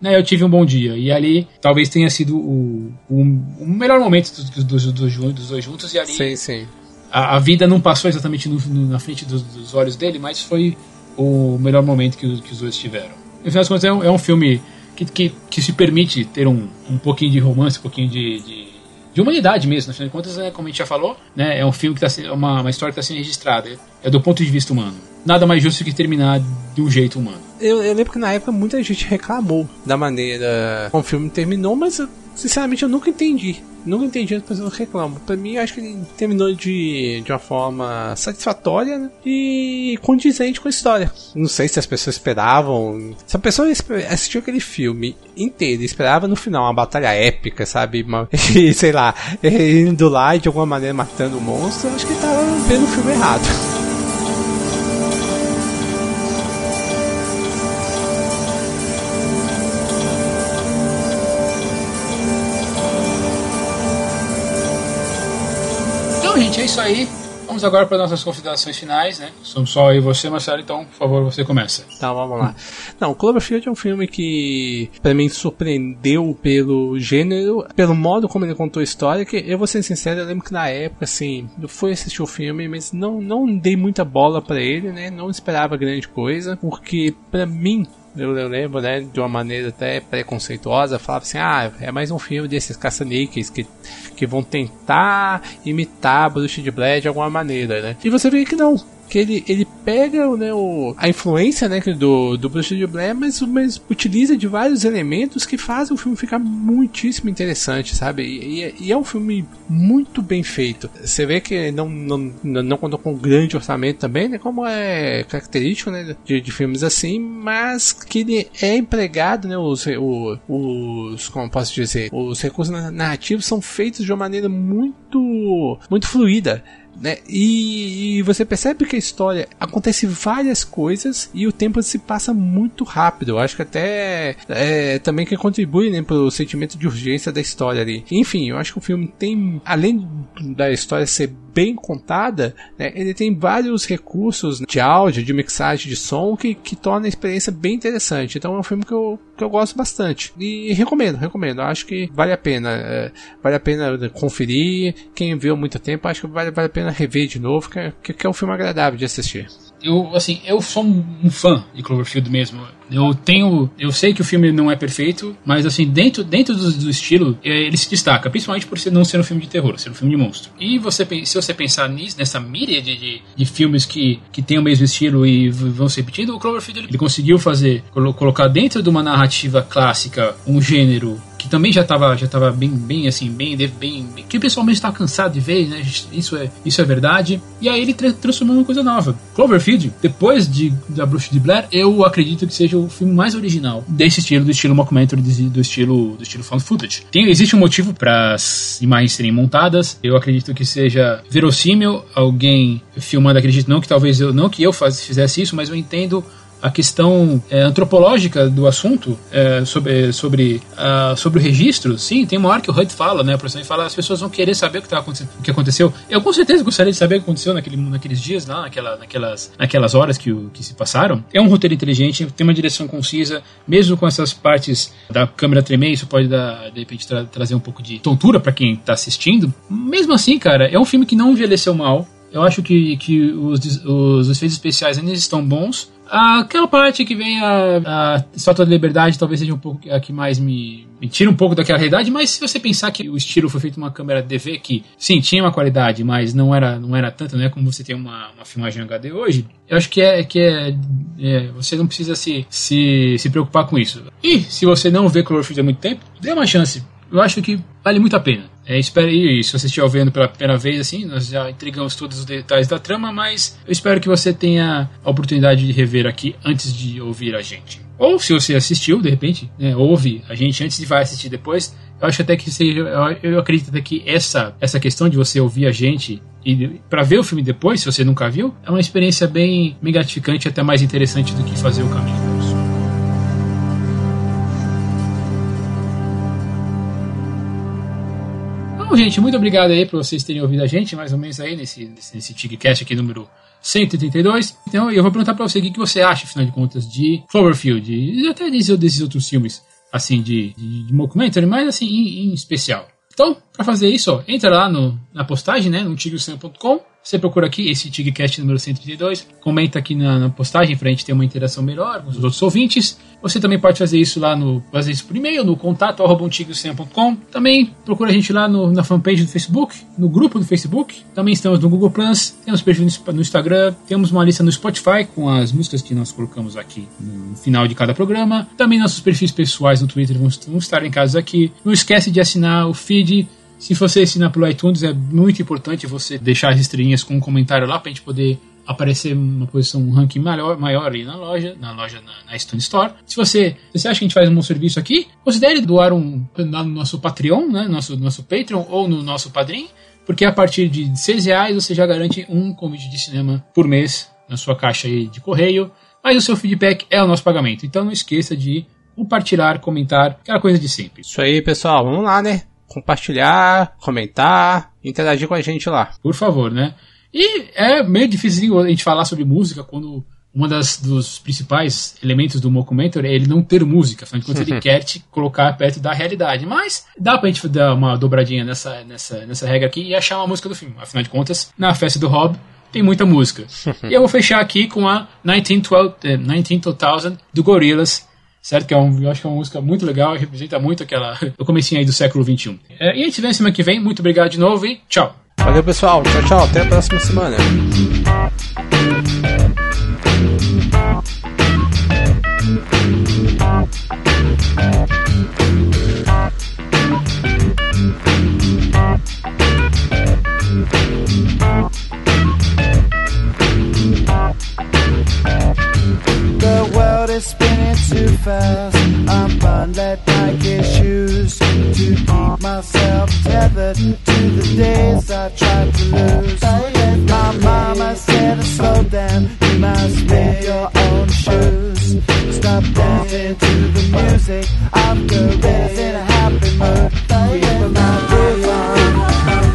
né, eu tive um bom dia. E ali talvez tenha sido o, o, o melhor momento dos, dos, dos, dos dois juntos. E ali sim, sim. A, a vida não passou exatamente no, no, na frente dos, dos olhos dele, mas foi o melhor momento que, que os dois tiveram. No final das contas, é um, é um filme que, que, que se permite ter um, um pouquinho de romance, um pouquinho de, de, de humanidade mesmo. No final de contas, é, como a gente já falou, né, é um filme que está uma, uma história que está sendo registrada. É, é do ponto de vista humano. Nada mais justo que terminar de um jeito humano. Eu, eu lembro que na época muita gente reclamou da maneira como o filme terminou, mas eu, sinceramente eu nunca entendi. Nunca entendi as pessoas reclamam. Pra mim, eu acho que ele terminou de, de uma forma satisfatória, né? E condizente com a história. Não sei se as pessoas esperavam. Se a pessoa assistiu aquele filme inteiro e esperava no final uma batalha épica, sabe? Uma, e sei lá, indo lá e de alguma maneira matando o monstro, eu acho que tava vendo o filme errado. Gente, é isso aí. Vamos agora para nossas considerações finais, né? Somos só eu e você, Marcelo, então, por favor, você começa. Tá, vamos lá. Não, Cloverfield é um filme que, pra mim, surpreendeu pelo gênero, pelo modo como ele contou a história, que, eu vou ser sincero, eu lembro que na época, assim, eu fui assistir o filme, mas não, não dei muita bola pra ele, né? Não esperava grande coisa, porque, pra mim, Eu, eu lembro, né, de uma maneira até preconceituosa, falava assim, ah, é mais um filme desses caça-níqueis que, que vão tentar imitar a Bruxa de Blair de alguma maneira, né? E você vê que não, que ele, ele pega, né, o, a influência, né, do, do Bruxa de Blair, mas, mas utiliza de vários elementos que fazem o filme ficar muitíssimo interessante, sabe? E, e, e é um filme muito bem feito. Você vê que não, não, não contou com um grande orçamento também, né, como é característico, né, de, de filmes assim, mas que ele é empregado, né, os, os, os como posso dizer, os recursos narrativos são feitos de uma maneira muito, muito fluida. Né? E, e você percebe que a história acontece várias coisas e o tempo se passa muito rápido. Eu acho que até é, também que contribui, né, para o sentimento de urgência da história ali. Enfim, eu acho que o filme tem, além da história ser bem contada, né, ele tem vários recursos de áudio, de mixagem de som que, que torna a experiência bem interessante. Então é um filme que eu, que eu gosto bastante e recomendo, recomendo. Eu acho que vale a pena, é, vale a pena conferir. Quem viu há muito tempo, acho que vale, vale a pena rever de novo, que é, que é um filme agradável de assistir. Eu, assim, eu sou um fã de Cloverfield mesmo. Eu tenho, eu sei que o filme não é perfeito, mas assim, dentro, dentro do, do estilo, ele se destaca, principalmente por não ser um filme de terror, ser um filme de monstro. E você, se você pensar nisso, nessa míriade de, de filmes que, que tem o mesmo estilo e vão se repetindo, o Cloverfield ele conseguiu fazer, colocar dentro de uma narrativa clássica um gênero que também já estava já tava bem, bem assim, bem, bem, que o pessoal mesmo estava cansado de ver, né? Isso é, isso é verdade. E aí ele tra- transformou uma coisa nova. Cloverfield, depois de da Bruxa de Blair, eu acredito que seja o filme mais original desse estilo, do estilo mockumentary, do estilo do estilo found footage. Tem, existe um motivo para as imagens serem montadas. Eu acredito que seja verossímil alguém filmando, acredito não que talvez eu não que eu faz, fizesse isso, mas eu entendo a questão é, antropológica do assunto, é, sobre, sobre, uh, sobre o registro. Sim, tem uma hora que o H U D fala, né, a professor fala, as pessoas vão querer saber o que, tá acontecendo, o que aconteceu. Eu com certeza gostaria de saber o que aconteceu naquele, naqueles dias, lá, naquela, naquelas, naquelas horas que, que se passaram. É um roteiro inteligente, tem uma direção concisa, mesmo com essas partes da câmera tremer, isso pode dar, de repente tra- trazer um pouco de tontura para quem está assistindo. Mesmo assim, cara, é um filme que não envelheceu mal. Eu acho que, que os, os efeitos especiais ainda estão bons. Aquela parte que vem a, a Estátua da Liberdade talvez seja um pouco a que mais me, me tira um pouco daquela realidade, mas se você pensar que o estilo foi feito numa câmera D V, que sim, tinha uma qualidade, mas não era, não era tanto, né, como você tem uma, uma filmagem H D hoje, eu acho que é, que é, é você não precisa se, se, se preocupar com isso. E se você não vê Cloverfield há muito tempo, dê uma chance. Eu acho que vale muito a pena. É, espero, e se você estiver vendo pela primeira vez, assim, nós já entregamos todos os detalhes da trama, mas eu espero que você tenha a oportunidade de rever aqui antes de ouvir a gente. Ou se você assistiu, de repente, né, ouve a gente antes de vai assistir depois. Eu acho até que seja, eu acredito até que essa, essa questão de você ouvir a gente e para ver o filme depois, se você nunca viu, é uma experiência bem, bem gratificante e até mais interessante do que fazer o caminho. Bom, gente, muito obrigado aí por vocês terem ouvido a gente, mais ou menos aí nesse, nesse, nesse TigCast aqui número cento e trinta e dois. Então eu vou perguntar pra você o que você acha, afinal de contas, de Cloverfield e até desses, desses outros filmes. assim, de, de, de mockumentary, mas assim, em, em especial. Então, para fazer isso, ó, entra lá no, na postagem, né, no tigre cinema ponto com. Você procura aqui esse TigCast número cento e trinta e dois, comenta aqui na, na postagem pra gente ter uma interação melhor com os outros ouvintes. Você também pode fazer isso lá no, fazer isso por e-mail, no contato arroba tigre cinema ponto com. Também procura a gente lá no, na fanpage do Facebook, no grupo do Facebook. Também estamos no Google Plus, temos perfil no Instagram, temos uma lista no Spotify com as músicas que nós colocamos aqui no final de cada programa. Também nossos perfis pessoais no Twitter vão, vão estar em casa aqui. Não esquece de assinar o feed. Se você assinar pelo iTunes, é muito importante você deixar as estrelinhas com um comentário lá pra gente poder aparecer uma posição, um ranking maior, maior ali na loja, na loja, na, na iTunes Store. Se você, se você acha que a gente faz um bom serviço aqui, considere doar um lá no nosso Patreon, né, nosso, nosso Patreon ou no nosso Padrim, porque a partir de seis reais você já garante um convite de cinema por mês na sua caixa aí de correio, mas o seu feedback é o nosso pagamento. Então não esqueça de compartilhar, comentar, aquela coisa de sempre. Isso aí, pessoal, vamos lá, né? Compartilhar, comentar, interagir com a gente lá. Por favor, né? E é meio difícil a gente falar sobre música quando uma das dos principais elementos do mockumentary é ele não ter música, afinal de contas ele quer te colocar perto da realidade. Mas dá pra gente dar uma dobradinha nessa, nessa, nessa regra aqui e achar uma música do filme. Afinal de contas, na festa do Rob tem muita música. E eu vou fechar aqui com a nineteen twelve, nineteen two thousand do Gorillaz, certo? Que é um, eu acho que é uma música muito legal e representa muito aquela, o comecinho aí do século vinte e um. É, e a gente vê na semana que vem. Muito obrigado de novo e tchau! Valeu, pessoal. Tchau, tchau. Até a próxima semana. The world is spinning too fast. I'm buying that Nike shoes to keep myself tethered to the days I tried to lose. My mama said to slow down, you must wear your own shoes. Stop dancing to the music of gorillas in a happy mood. Keep my groove on.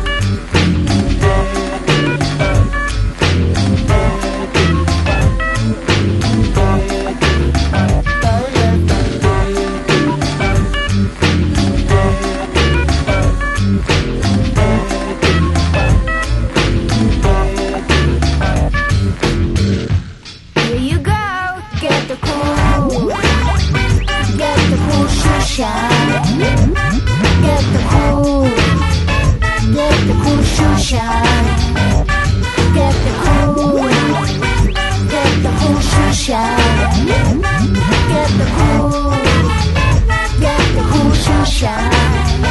Get the cool, get the cool shoe shine. Get the cool, get the cool shoe shine. Get the cool, get the cool shoe shine.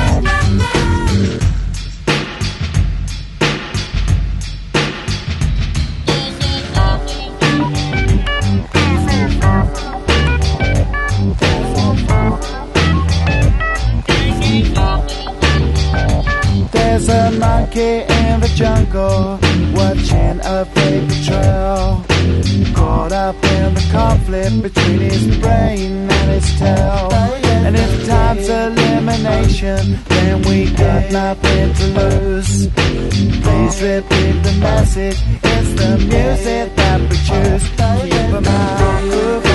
There's a monkey in the jungle, watching a paper trail. Caught up in the conflict between his brain and his tail. And if time's elimination, then we got nothing to lose. Please repeat the message, it's the music that we choose. Keep 'em out.